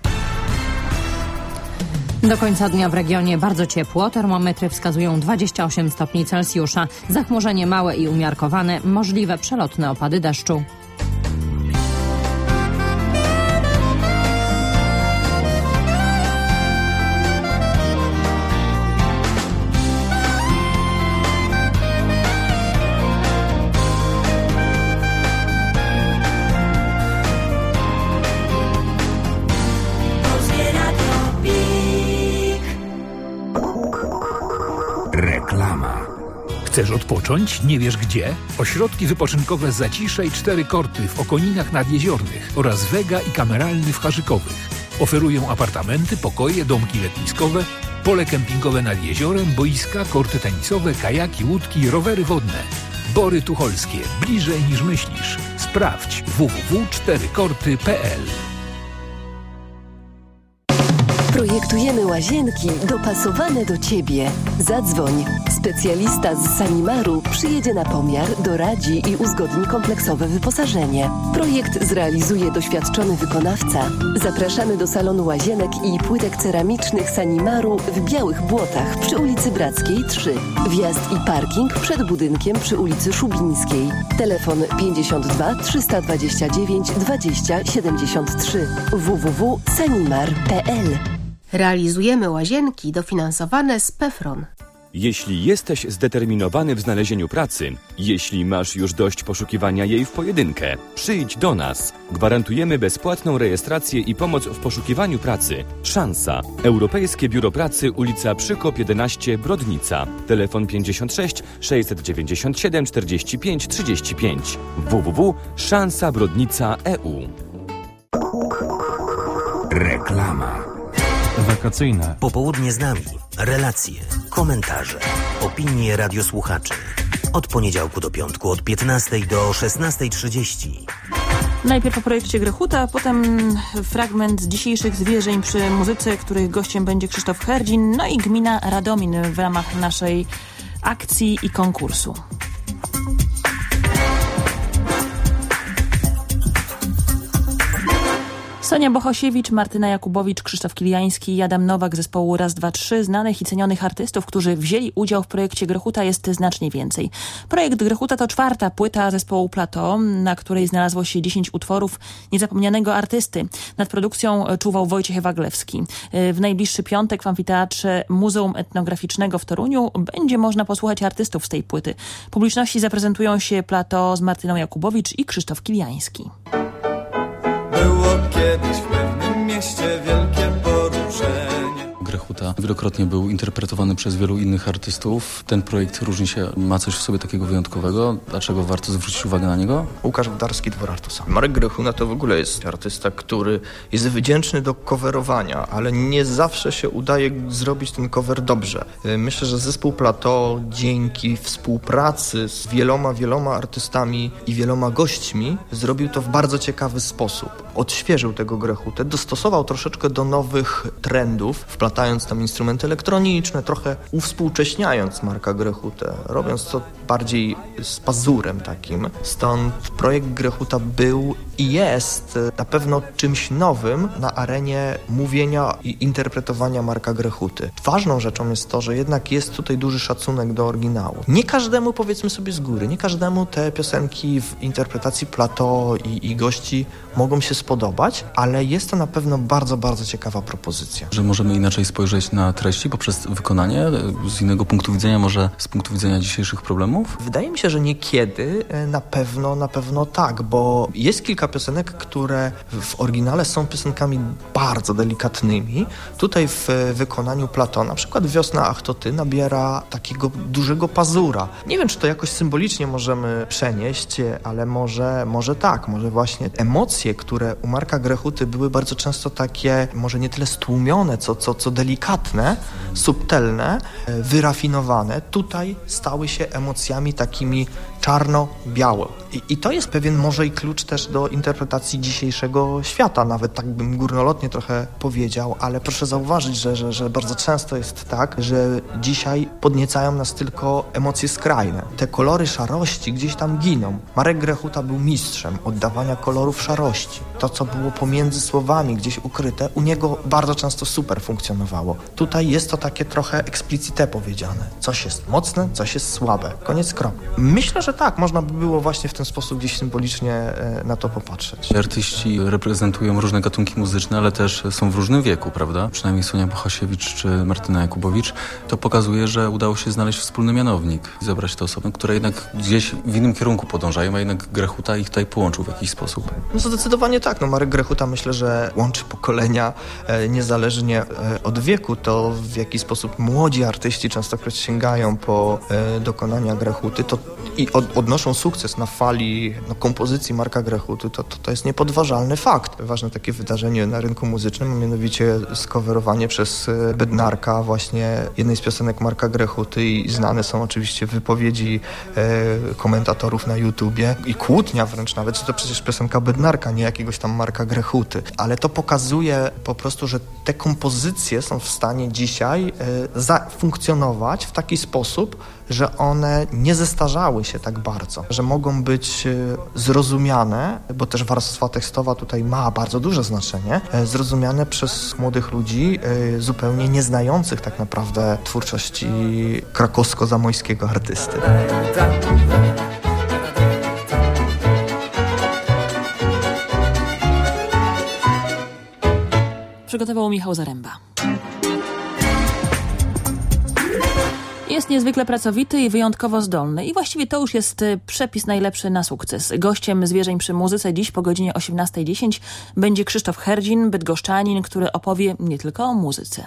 Do końca dnia w regionie bardzo ciepło. Termometry wskazują dwadzieścia osiem stopni Celsjusza. Zachmurzenie małe i umiarkowane. Możliwe przelotne opady deszczu. Reklama. Chcesz odpocząć? Nie wiesz gdzie? Ośrodki wypoczynkowe Zacisze i Cztery Korty w Okoninach Nadjeziornych oraz Wega i Kameralny w Harzykowych. Oferują apartamenty, pokoje, domki letniskowe, pole kempingowe nad jeziorem, boiska, korty tenisowe, kajaki, łódki, rowery wodne. Bory Tucholskie. Bliżej niż myślisz. Sprawdź w w w kropka cztery korty kropka p l. Projekt Projektujemy łazienki dopasowane do Ciebie. Zadzwoń. Specjalista z Sanimaru przyjedzie na pomiar, doradzi i uzgodni kompleksowe wyposażenie. Projekt zrealizuje doświadczony wykonawca. Zapraszamy do salonu łazienek i płytek ceramicznych Sanimaru w Białych Błotach przy ulicy Brackiej trzy. Wjazd i parking przed budynkiem przy ulicy Szubińskiej. Telefon pięćdziesiąt dwa trzysta dwadzieścia dziewięć dwadzieścia siedemdziesiąt trzy w w w kropka sanimar kropka p l. Realizujemy łazienki dofinansowane z PEFRON. Jeśli jesteś zdeterminowany w znalezieniu pracy, jeśli masz już dość poszukiwania jej w pojedynkę, przyjdź do nas. Gwarantujemy bezpłatną rejestrację i pomoc w poszukiwaniu pracy. Szansa. Europejskie Biuro Pracy, ulica Przykop jedenaście, Brodnica. Telefon pięćdziesiąt sześć sześćset dziewięćdziesiąt siedem czterdzieści pięć trzydzieści pięć. w w w kropka szansa brodnica kropka e u. Reklama. Wakacyjne. Popołudnie z nami. Relacje, komentarze, opinie radiosłuchaczy. Od poniedziałku do piątku od piętnastej do szesnastej trzydzieści. Najpierw o projekcie Grechuta, a potem fragment z dzisiejszych zwierzeń przy muzyce, których gościem będzie Krzysztof Herdzin, no i gmina Radomin w ramach naszej akcji i konkursu. Sonia Bohosiewicz, Martyna Jakubowicz, Krzysztof Kiliański, Adam Nowak zespołu Raz, Dwa, Trzy. Znanych i cenionych artystów, którzy wzięli udział w projekcie Grechuta, jest znacznie więcej. Projekt Grechuta to czwarta płyta zespołu Plateau, na której znalazło się dziesięć utworów niezapomnianego artysty. Nad produkcją czuwał Wojciech Waglewski. W najbliższy piątek w Amfiteatrze Muzeum Etnograficznego w Toruniu będzie można posłuchać artystów z tej płyty. Publiczności zaprezentują się Plateau z Martyną Jakubowicz i Krzysztof Kiliański. Było kiedyś w pewnym mieście wielkie poruszenie. Grechuta wielokrotnie był interpretowany przez wielu innych artystów. Ten projekt różni się, ma coś w sobie takiego wyjątkowego. Dlaczego warto zwrócić uwagę na niego? Łukasz Wdarski, Dwór Artusa. Marek Grechuta to w ogóle jest artysta, który jest wdzięczny do coverowania, ale nie zawsze się udaje zrobić ten cover dobrze. Myślę, że zespół Plateau dzięki współpracy z wieloma, wieloma artystami i wieloma gośćmi zrobił to w bardzo ciekawy sposób. Odświeżył tego Grechutę, dostosował troszeczkę do nowych trendów, wplatając tam instrumenty elektroniczne, trochę uwspółcześniając Marka Grechutę, robiąc to bardziej z pazurem takim. Stąd projekt Grechuta był i jest na pewno czymś nowym na arenie mówienia i interpretowania Marka Grechuty. Ważną rzeczą jest to, że jednak jest tutaj duży szacunek do oryginału. Nie każdemu, powiedzmy sobie z góry, nie każdemu te piosenki w interpretacji Plateau i, i gości mogą się spodobać, ale jest to na pewno bardzo, bardzo ciekawa propozycja. Że możemy inaczej spojrzeć na treści poprzez wykonanie, z innego punktu widzenia, może z punktu widzenia dzisiejszych problemów? Wydaje mi się, że niekiedy na pewno, na pewno tak, bo jest kilka piosenek, które w oryginale są piosenkami bardzo delikatnymi. Tutaj w wykonaniu Plateau, na przykład Wiosna, ach to ty, nabiera takiego dużego pazura. Nie wiem, czy to jakoś symbolicznie możemy przenieść, ale może, może tak, może właśnie emocje, które u Marka Grechuty były bardzo często takie, może nie tyle stłumione, co, co, co delikatne, subtelne, wyrafinowane, tutaj stały się emocjami takimi czarno-białe. I, I to jest pewien może i klucz też do interpretacji dzisiejszego świata, nawet tak bym górnolotnie trochę powiedział, ale proszę zauważyć, że, że, że bardzo często jest tak, że dzisiaj podniecają nas tylko emocje skrajne. Te kolory szarości gdzieś tam giną. Marek Grechuta był mistrzem oddawania kolorów szarości. To, co było pomiędzy słowami gdzieś ukryte, u niego bardzo często super funkcjonowało. Tutaj jest to takie trochę explicite powiedziane. Coś jest mocne, coś jest słabe. Koniec kropki. Myślę, że tak, można by było właśnie w ten sposób gdzieś symbolicznie na to popatrzeć. Artyści reprezentują różne gatunki muzyczne, ale też są w różnym wieku, prawda? Przynajmniej Sonia Bohosiewicz czy Martyna Jakubowicz. To pokazuje, że udało się znaleźć wspólny mianownik i zebrać te osoby, które jednak gdzieś w innym kierunku podążają, a jednak Grechuta ich tutaj połączył w jakiś sposób. No zdecydowanie tak. No Marek Grechuta myślę, że łączy pokolenia e, niezależnie e, od wieku. To w jaki sposób młodzi artyści częstokroć sięgają po e, dokonania Grechuty, to i od, odnoszą sukces na fali no, kompozycji Marka Grechuty, to, to, to jest niepodważalny fakt. Ważne takie wydarzenie na rynku muzycznym, a mianowicie skowerowanie przez Bednarka właśnie jednej z piosenek Marka Grechuty i znane są oczywiście wypowiedzi e, komentatorów na YouTubie i kłótnia wręcz nawet, że to przecież piosenka Bednarka, nie jakiegoś tam Marka Grechuty. Ale to pokazuje po prostu, że te kompozycje są w stanie dzisiaj e, zafunkcjonować w taki sposób, że one nie zestarzały się tak bardzo, że mogą być zrozumiane, bo też warstwa tekstowa tutaj ma bardzo duże znaczenie, zrozumiane przez młodych ludzi zupełnie nieznających tak naprawdę twórczości krakowsko-zamojskiego artysty. Przygotował Michał Zaręba. Jest niezwykle pracowity i wyjątkowo zdolny i właściwie to już jest przepis najlepszy na sukces. Gościem Zwierzeń przy muzyce dziś po godzinie osiemnastej dziesięć będzie Krzysztof Herdzin, bydgoszczanin, który opowie nie tylko o muzyce.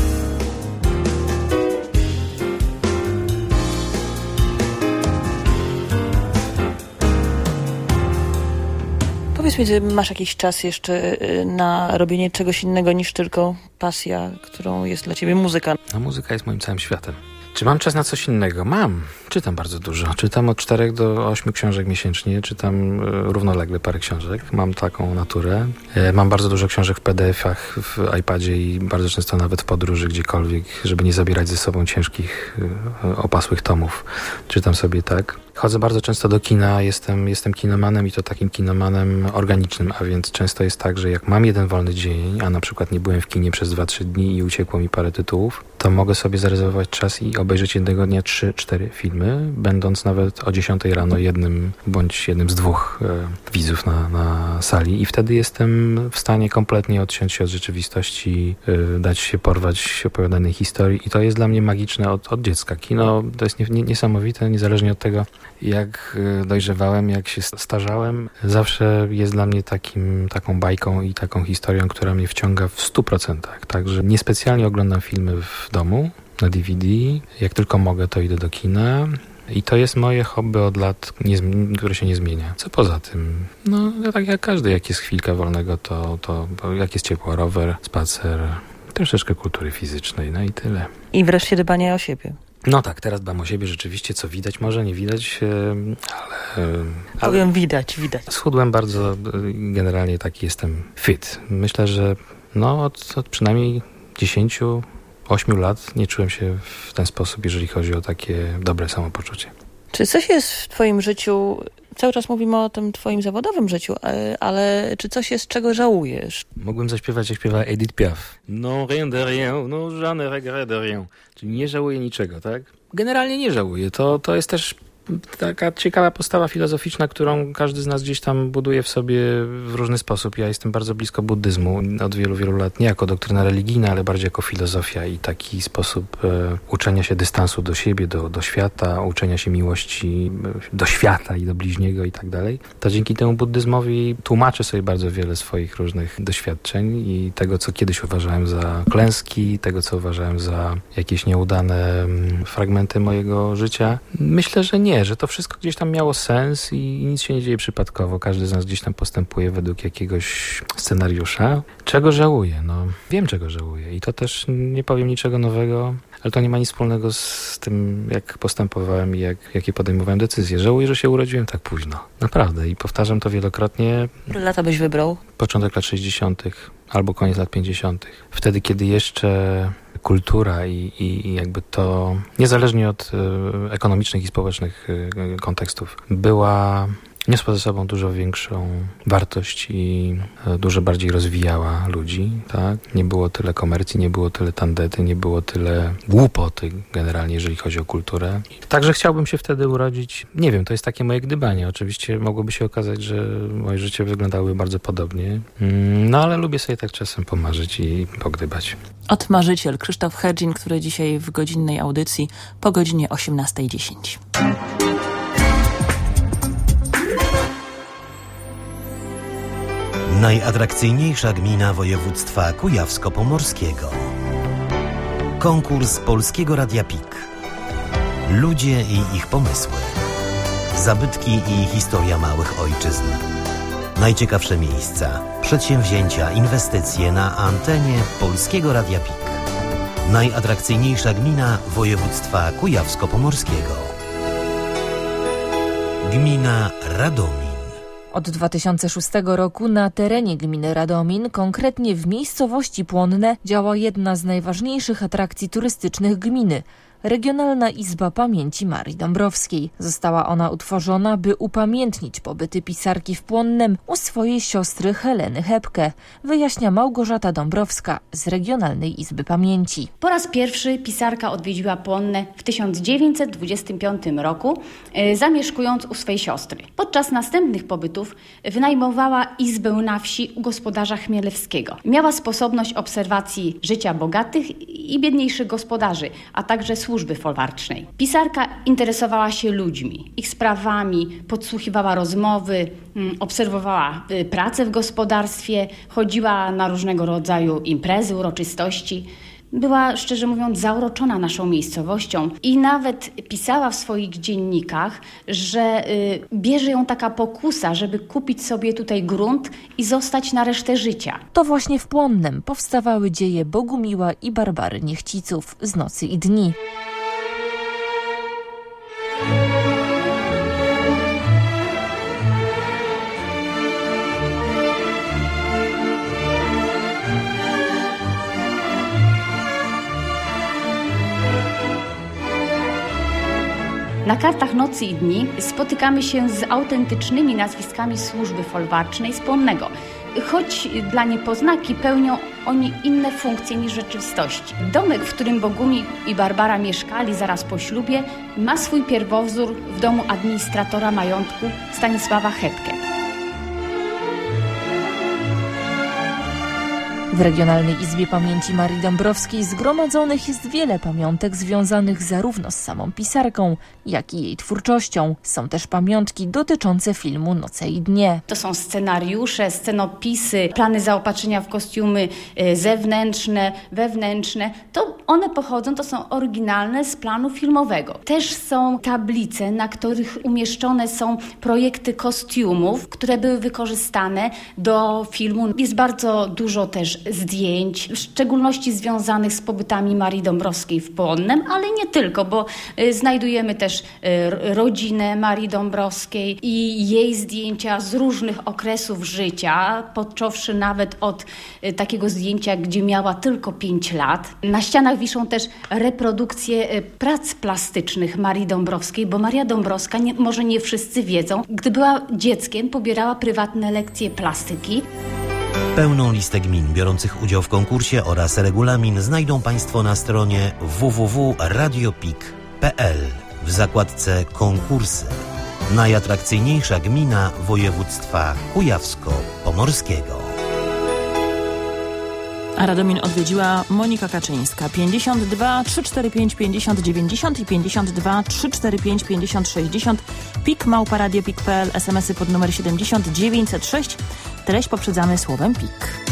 Powiedz mi, czy masz jakiś czas jeszcze na robienie czegoś innego niż tylko pasja, którą jest dla ciebie muzyka? A muzyka jest moim całym światem. Czy mam czas na coś innego? Mam. Czytam bardzo dużo. Czytam od czterech do ośmiu książek miesięcznie. Czytam równolegle parę książek. Mam taką naturę. Mam bardzo dużo książek w P D F-ach, w iPadzie i bardzo często nawet w podróży gdziekolwiek, żeby nie zabierać ze sobą ciężkich, opasłych tomów. Czytam sobie tak. Chodzę bardzo często do kina, jestem, jestem kinomanem i to takim kinomanem organicznym, a więc często jest tak, że jak mam jeden wolny dzień, a na przykład nie byłem w kinie przez dwa trzy dni i uciekło mi parę tytułów, to mogę sobie zarezerwować czas i obejrzeć jednego dnia trzy cztery filmy, będąc nawet o dziesiątej rano jednym bądź jednym z dwóch e, widzów na, na sali i wtedy jestem w stanie kompletnie odciąć się od rzeczywistości, e, dać się porwać opowiadanej historii i to jest dla mnie magiczne od, od dziecka. Kino to jest nie, nie, niesamowite, niezależnie od tego, jak dojrzewałem, jak się starzałem, zawsze jest dla mnie takim, taką bajką i taką historią, która mnie wciąga w stu procentach. Także niespecjalnie oglądam filmy w domu, na D V D. Jak tylko mogę, to idę do kina. I to jest moje hobby od lat, nie, które się nie zmienia. Co poza tym? No, tak jak każdy, jak jest chwilka wolnego, to, to jak jest ciepło, rower, spacer, troszeczkę kultury fizycznej, no i tyle. I wreszcie dbanie o siebie. No tak, teraz dbam o siebie rzeczywiście, co widać, może nie widać, ale... ale Powiem widać, widać. Schudłem bardzo, generalnie taki jestem fit. Myślę, że no od, od przynajmniej dziesięciu, ośmiu lat nie czułem się w ten sposób, jeżeli chodzi o takie dobre samopoczucie. Czy coś jest w twoim życiu, cały czas mówimy o tym twoim zawodowym życiu, ale czy coś jest, czego żałujesz? Mógłbym zaśpiewać, jak śpiewa Edith Piaf. Non rien de rien, non je ne regrette de rien. Czyli nie żałuję niczego, tak? Generalnie nie żałuję. To, to jest też taka ciekawa postawa filozoficzna, którą każdy z nas gdzieś tam buduje w sobie w różny sposób. Ja jestem bardzo blisko buddyzmu od wielu, wielu lat. Nie jako doktryna religijna, ale bardziej jako filozofia i taki sposób e, uczenia się dystansu do siebie, do, do świata, uczenia się miłości do świata i do bliźniego i tak dalej. To dzięki temu buddyzmowi tłumaczę sobie bardzo wiele swoich różnych doświadczeń i tego, co kiedyś uważałem za klęski, tego, co uważałem za jakieś nieudane fragmenty mojego życia. Myślę, że nie. Nie, że to wszystko gdzieś tam miało sens i nic się nie dzieje przypadkowo. Każdy z nas gdzieś tam postępuje według jakiegoś scenariusza. Czego żałuję? No, wiem, czego żałuję i to też nie powiem niczego nowego, ale to nie ma nic wspólnego z tym, jak postępowałem i jak, jakie podejmowałem decyzje. Żałuję, że się urodziłem tak późno. Naprawdę i powtarzam to wielokrotnie. Które lata byś wybrał? Początek lat sześćdziesiątych albo koniec lat pięćdziesiątych. Wtedy, kiedy jeszcze kultura i, i, i jakby to, niezależnie od y, ekonomicznych i społecznych y, kontekstów, była, niosła ze sobą dużo większą wartość i y, dużo bardziej rozwijała ludzi, tak? Nie było tyle komercji, nie było tyle tandety, nie było tyle głupoty generalnie, jeżeli chodzi o kulturę. Także chciałbym się wtedy urodzić. Nie wiem, to jest takie moje gdybanie. Oczywiście mogłoby się okazać, że moje życie wyglądały bardzo podobnie. Mm, no ale lubię sobie tak czasem pomarzyć i pogdybać. Odmarzyciel Krzysztof Herdzin, który dzisiaj w godzinnej audycji po godzinie osiemnastej dziesięć. Najatrakcyjniejsza gmina województwa kujawsko-pomorskiego. Konkurs Polskiego Radia P I K. Ludzie i ich pomysły. zabytki i historia małych ojczyzn. Najciekawsze miejsca, przedsięwzięcia, inwestycje na antenie Polskiego Radia P I K. Najatrakcyjniejsza gmina województwa kujawsko-pomorskiego. Gmina Radomin. Od dwa tysiące szóstego roku na terenie gminy Radomin, konkretnie w miejscowości Płonne, działa jedna z najważniejszych atrakcji turystycznych gminy – Regionalna Izba Pamięci Marii Dąbrowskiej. Została ona utworzona, by upamiętnić pobyty pisarki w Płonnem u swojej siostry Heleny Hebke, wyjaśnia Małgorzata Dąbrowska z Regionalnej Izby Pamięci. Po raz pierwszy pisarka odwiedziła Płonne w tysiąc dziewięćset dwudziestym piątym roku, e, zamieszkując u swej siostry. Podczas następnych pobytów wynajmowała izbę na wsi u gospodarza Chmielewskiego. Miała sposobność obserwacji życia bogatych i biedniejszych gospodarzy, a także służby folwarcznej. Pisarka interesowała się ludźmi, ich sprawami, podsłuchiwała rozmowy, obserwowała pracę w gospodarstwie, chodziła na różnego rodzaju imprezy, uroczystości. Była, szczerze mówiąc, zauroczona naszą miejscowością i nawet pisała w swoich dziennikach, że y, bierze ją taka pokusa, żeby kupić sobie tutaj grunt i zostać na resztę życia. To właśnie w Płonnem powstawały dzieje Bogumiła i Barbary Niechciców z Nocy i dni. Na kartach Nocy i Dni spotykamy się z autentycznymi nazwiskami służby folwarcznej z Płonnego, choć dla niepoznaki pełnią oni inne funkcje niż w rzeczywistości. Domek, w którym Bogumi i Barbara mieszkali zaraz po ślubie, ma swój pierwowzór w domu administratora majątku Stanisława Hebke. W Regionalnej Izbie Pamięci Marii Dąbrowskiej zgromadzonych jest wiele pamiątek związanych zarówno z samą pisarką, jak i jej twórczością. Są też pamiątki dotyczące filmu Noce i dnie. To są scenariusze, scenopisy, plany zaopatrzenia w kostiumy zewnętrzne, wewnętrzne. To one pochodzą, to są oryginalne z planu filmowego. Też są tablice, na których umieszczone są projekty kostiumów, które były wykorzystane do filmu. Jest bardzo dużo też zdjęć, w szczególności związanych z pobytami Marii Dąbrowskiej w Płonnem, ale nie tylko, bo y, znajdujemy też y, rodzinę Marii Dąbrowskiej i jej zdjęcia z różnych okresów życia, począwszy nawet od y, takiego zdjęcia, gdzie miała tylko pięć lat. Na ścianach wiszą też reprodukcje y, prac plastycznych Marii Dąbrowskiej, bo Maria Dąbrowska, nie, może nie wszyscy wiedzą, gdy była dzieckiem, pobierała prywatne lekcje plastyki. Pełną listę gmin biorących udział w konkursie oraz regulamin znajdą Państwo na stronie w w w kropka radiopik kropka p l w zakładce konkursy. Najatrakcyjniejsza gmina województwa kujawsko-pomorskiego. A Radomin odwiedziła Monika Kaczyńska. pięćdziesiąt dwa trzysta czterdzieści pięć pięćdziesiąt dziewięćdziesiąt i pięćdziesiąt dwa trzysta czterdzieści pięć pięćdziesiąt sześćdziesiąt. Pik małpa radiopik kropka p l, es em esy pod numer siedemdziesiąt dziewięćset sześć. Treść poprzedzamy słowem pik.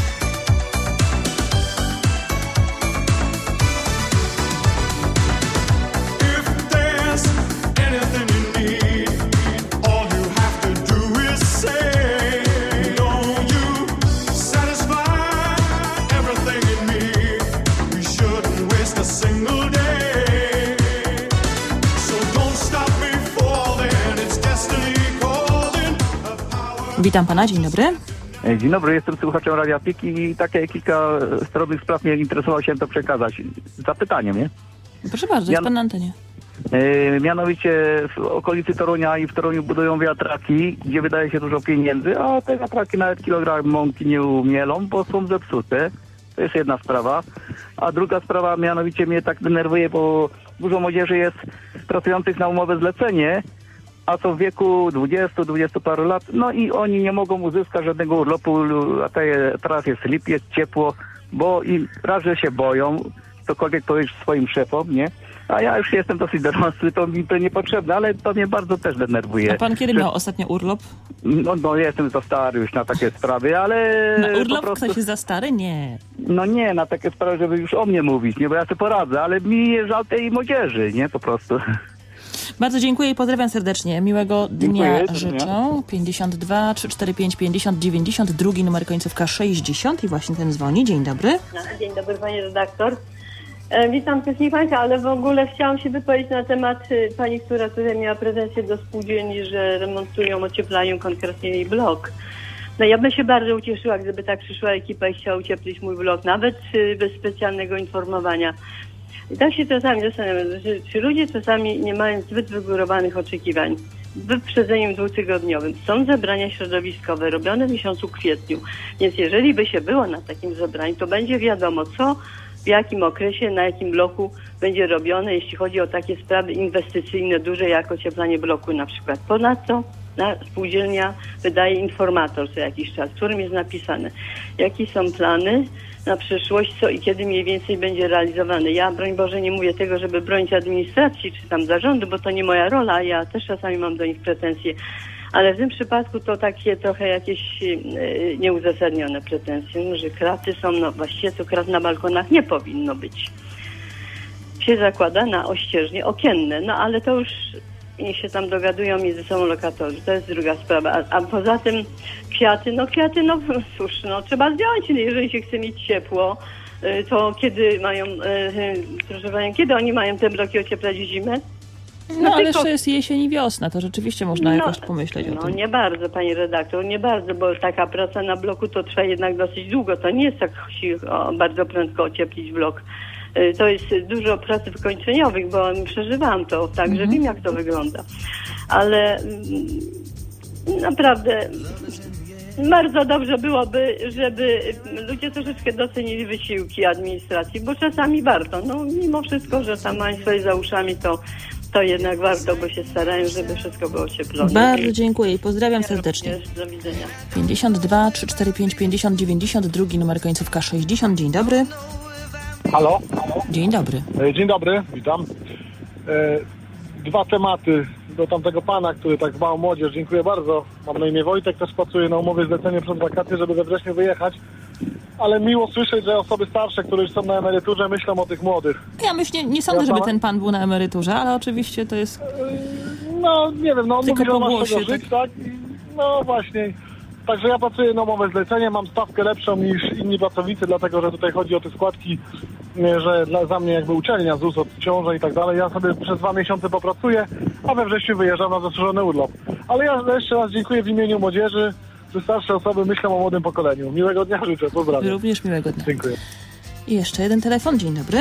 Witam pana, dzień dobry. Dzień dobry, jestem słuchaczem Radia P I K i takie kilka stronnych spraw mnie interesowało, się to przekazać. Zapytaniem, nie? Proszę bardzo, jest pan na antenie. Yy, mianowicie w okolicy Torunia i w Toruniu budują wiatraki, gdzie wydaje się dużo pieniędzy, a te wiatraki nawet kilogram mąki nie umielą, bo są zepsute. To jest jedna sprawa. A druga sprawa, mianowicie mnie tak denerwuje, bo dużo młodzieży jest pracujących na umowę zlecenie, a są w wieku dwudziestu, dwudziestu paru lat, no i oni nie mogą uzyskać żadnego urlopu, a teraz jest lipiec, ciepło, bo i raz, że się boją, cokolwiek powiedzieć swoim szefom, nie? A ja już jestem dosyć dorosły, to mi to niepotrzebne, ale to mnie bardzo też denerwuje. A pan kiedy że... miał ostatnio urlop? No, no jestem za stary już na takie sprawy, ale... Na urlop? Po prostu... Ktoś jest za stary? Nie. No nie, na takie sprawy, żeby już o mnie mówić, nie? Bo ja sobie poradzę, ale mi jest żal tej młodzieży, nie? Po prostu. Bardzo dziękuję i pozdrawiam serdecznie. Miłego dnia Dziękuję, życzę. pięćdziesiąt dwa trzysta czterdzieści pięć pięćdziesiąt dziewięćdziesiąt, drugi numer końcówka sześćdziesiąt i właśnie ten dzwoni. Dzień dobry. Dzień dobry, pani redaktor. E, witam wszystkich państwa, ale w ogóle chciałam się wypowiedzieć na temat y, pani, która tutaj miała pretensje do spółdzielni, że remontują, ocieplają konkretnie jej blok. No ja bym się bardzo ucieszyła, gdyby tak przyszła ekipa i chciała ucieplić mój blok, nawet y, bez specjalnego informowania. I tak się czasami zastanawiam, że, czy ludzie czasami nie mają zbyt wygórowanych oczekiwań. W wyprzedzeniu dwutygodniowym są zebrania środowiskowe robione w miesiącu kwietniu, więc jeżeli by się było na takim zebraniu, to będzie wiadomo, co w jakim okresie, na jakim bloku będzie robione, jeśli chodzi o takie sprawy inwestycyjne duże, jak ocieplanie bloku na przykład. Ponadto na spółdzielnia wydaje informator co jakiś czas, w którym jest napisane, jakie są plany na przyszłość, co i kiedy mniej więcej będzie realizowane. Ja, broń Boże, nie mówię tego, żeby bronić administracji czy tam zarządu, bo to nie moja rola, ja też czasami mam do nich pretensje, ale w tym przypadku to takie trochę jakieś e, nieuzasadnione pretensje, no, że kraty są, no właściwie to krat na balkonach nie powinno być. Się zakłada na ościeżnie okienne, no ale to już niech się tam dogadują między sobą lokatorzy, to jest druga sprawa. A, a poza tym kwiaty, no kwiaty, no cóż, no trzeba zdjąć, jeżeli się chce mieć ciepło, to kiedy mają, proszę panią, kiedy oni mają te bloki ocieplać w zimę? No, No ale tylko- jeszcze jest jesień i wiosna, to rzeczywiście można No, jakoś pomyśleć o No tym. nie bardzo, pani redaktor, nie bardzo, bo taka praca na bloku to trwa jednak dosyć długo. To nie jest tak si- o, bardzo prędko ocieplić blok. Y, To jest dużo pracy wykończeniowych, bo przeżywałam to, także wiem jak to wygląda. Ale mm, naprawdę bardzo dobrze byłoby, żeby ludzie troszeczkę docenili wysiłki administracji, bo czasami warto. No mimo wszystko, że tam mają swoje za uszami, to to jednak warto, bo się starają, żeby wszystko było ocieplone. Bardzo dziękuję i pozdrawiam serdecznie. Do widzenia. pięćdziesiąt dwa trzysta czterdzieści pięć pięćdziesiąt dziewięćdziesiąt, drugi numer końcówka sześćdziesiąt. Dzień dobry. Halo? Dzień dobry. E, Dzień dobry, witam. E, Dwa tematy do tamtego pana, który tak dba o młodzież. Dziękuję bardzo. Mam na imię Wojtek, też pracuję na umowie zlecenie przed wakacje, żeby we wrześniu wyjechać. Ale miło słyszeć, że osoby starsze, które już są na emeryturze, myślą o tych młodych. Ja myślę, nie sądzę, Ja żeby sama- ten pan był na emeryturze, ale oczywiście to jest... No, nie wiem, no on Tylko mówi, że po on ma z głosie, czego żyć, tak? I, no właśnie. Także ja pracuję na umowę zlecenie, mam stawkę lepszą niż inni pracownicy, dlatego że tutaj chodzi o te składki, nie, że dla, za mnie jakby uczelnia, Z U S odciąża i tak dalej. Ja sobie przez dwa miesiące popracuję, a we wrześniu wyjeżdżam na zasłużony urlop. Ale ja jeszcze raz dziękuję w imieniu młodzieży, że starsze osoby myślą o młodym pokoleniu. Miłego dnia życzę, pozdrawiam. Również miłego dnia. Dziękuję. I jeszcze jeden telefon. Dzień dobry.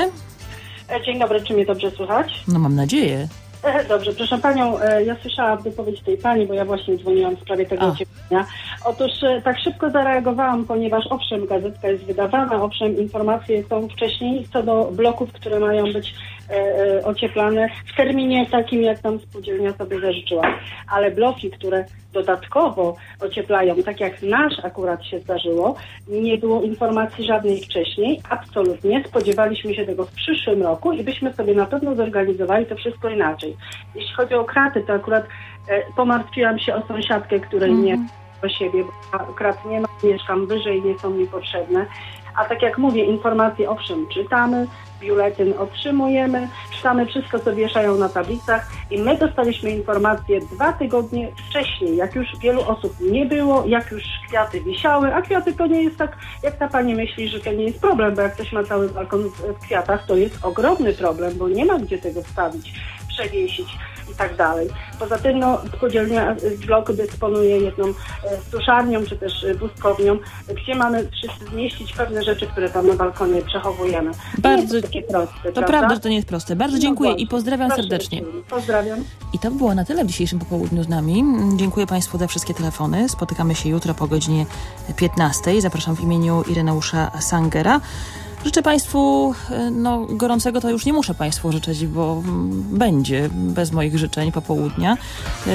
E, Dzień dobry, czy mnie dobrze słychać? No mam nadzieję. E, Dobrze, proszę panią, e, ja słyszałam wypowiedź tej pani, bo ja właśnie dzwoniłam w sprawie tego A. ocieplenia. Otóż e, tak szybko zareagowałam, ponieważ owszem, gazetka jest wydawana, owszem, informacje są wcześniej co do bloków, które mają być e, e, ocieplane w terminie takim, jak tam spółdzielnia sobie zażyczyła. Ale bloki, które dodatkowo ocieplają, tak jak nasz akurat się zdarzyło, nie było informacji żadnej wcześniej, absolutnie. Spodziewaliśmy się tego w przyszłym roku i byśmy sobie na pewno zorganizowali to wszystko inaczej. Jeśli chodzi o kraty, to akurat e, pomartwiłam się o sąsiadkę, której nie do siebie, bo krat nie ma, mieszkam wyżej, nie są mi potrzebne. A tak jak mówię, informacje owszem czytamy, biuletyn otrzymujemy, czytamy wszystko, co wieszają na tablicach i my dostaliśmy informacje dwa tygodnie wcześniej, jak już wielu osób nie było, jak już kwiaty wisiały, a kwiaty to nie jest tak, jak ta pani myśli, że to nie jest problem, bo jak ktoś ma cały balkon w, w kwiatach, to jest ogromny problem, bo nie ma gdzie tego wstawić, przewiesić i tak dalej. Poza tym no, spółdzielnia blok dysponuje jedną e, suszarnią czy też e, błyskownią, gdzie mamy wszyscy zmieścić pewne rzeczy, które tam na balkonie przechowujemy. Bardzo- Nie jest takie proste, To prawda? prawda, że to nie jest proste. Bardzo No dziękuję właśnie. i pozdrawiam Proszę serdecznie. uprzejmie. Pozdrawiam. I to by było na tyle w dzisiejszym popołudniu z nami. Dziękuję Państwu za wszystkie telefony. Spotykamy się jutro po godzinie piętnastej. Zapraszam w imieniu Ireneusza Sangera. Życzę Państwu, no gorącego to już nie muszę Państwu życzyć, bo mm, będzie bez moich życzeń popołudnia. Yy,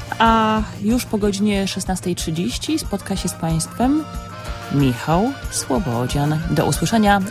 A już po godzinie szesnastej trzydzieści spotka się z Państwem Michał Słobodzian. Do usłyszenia.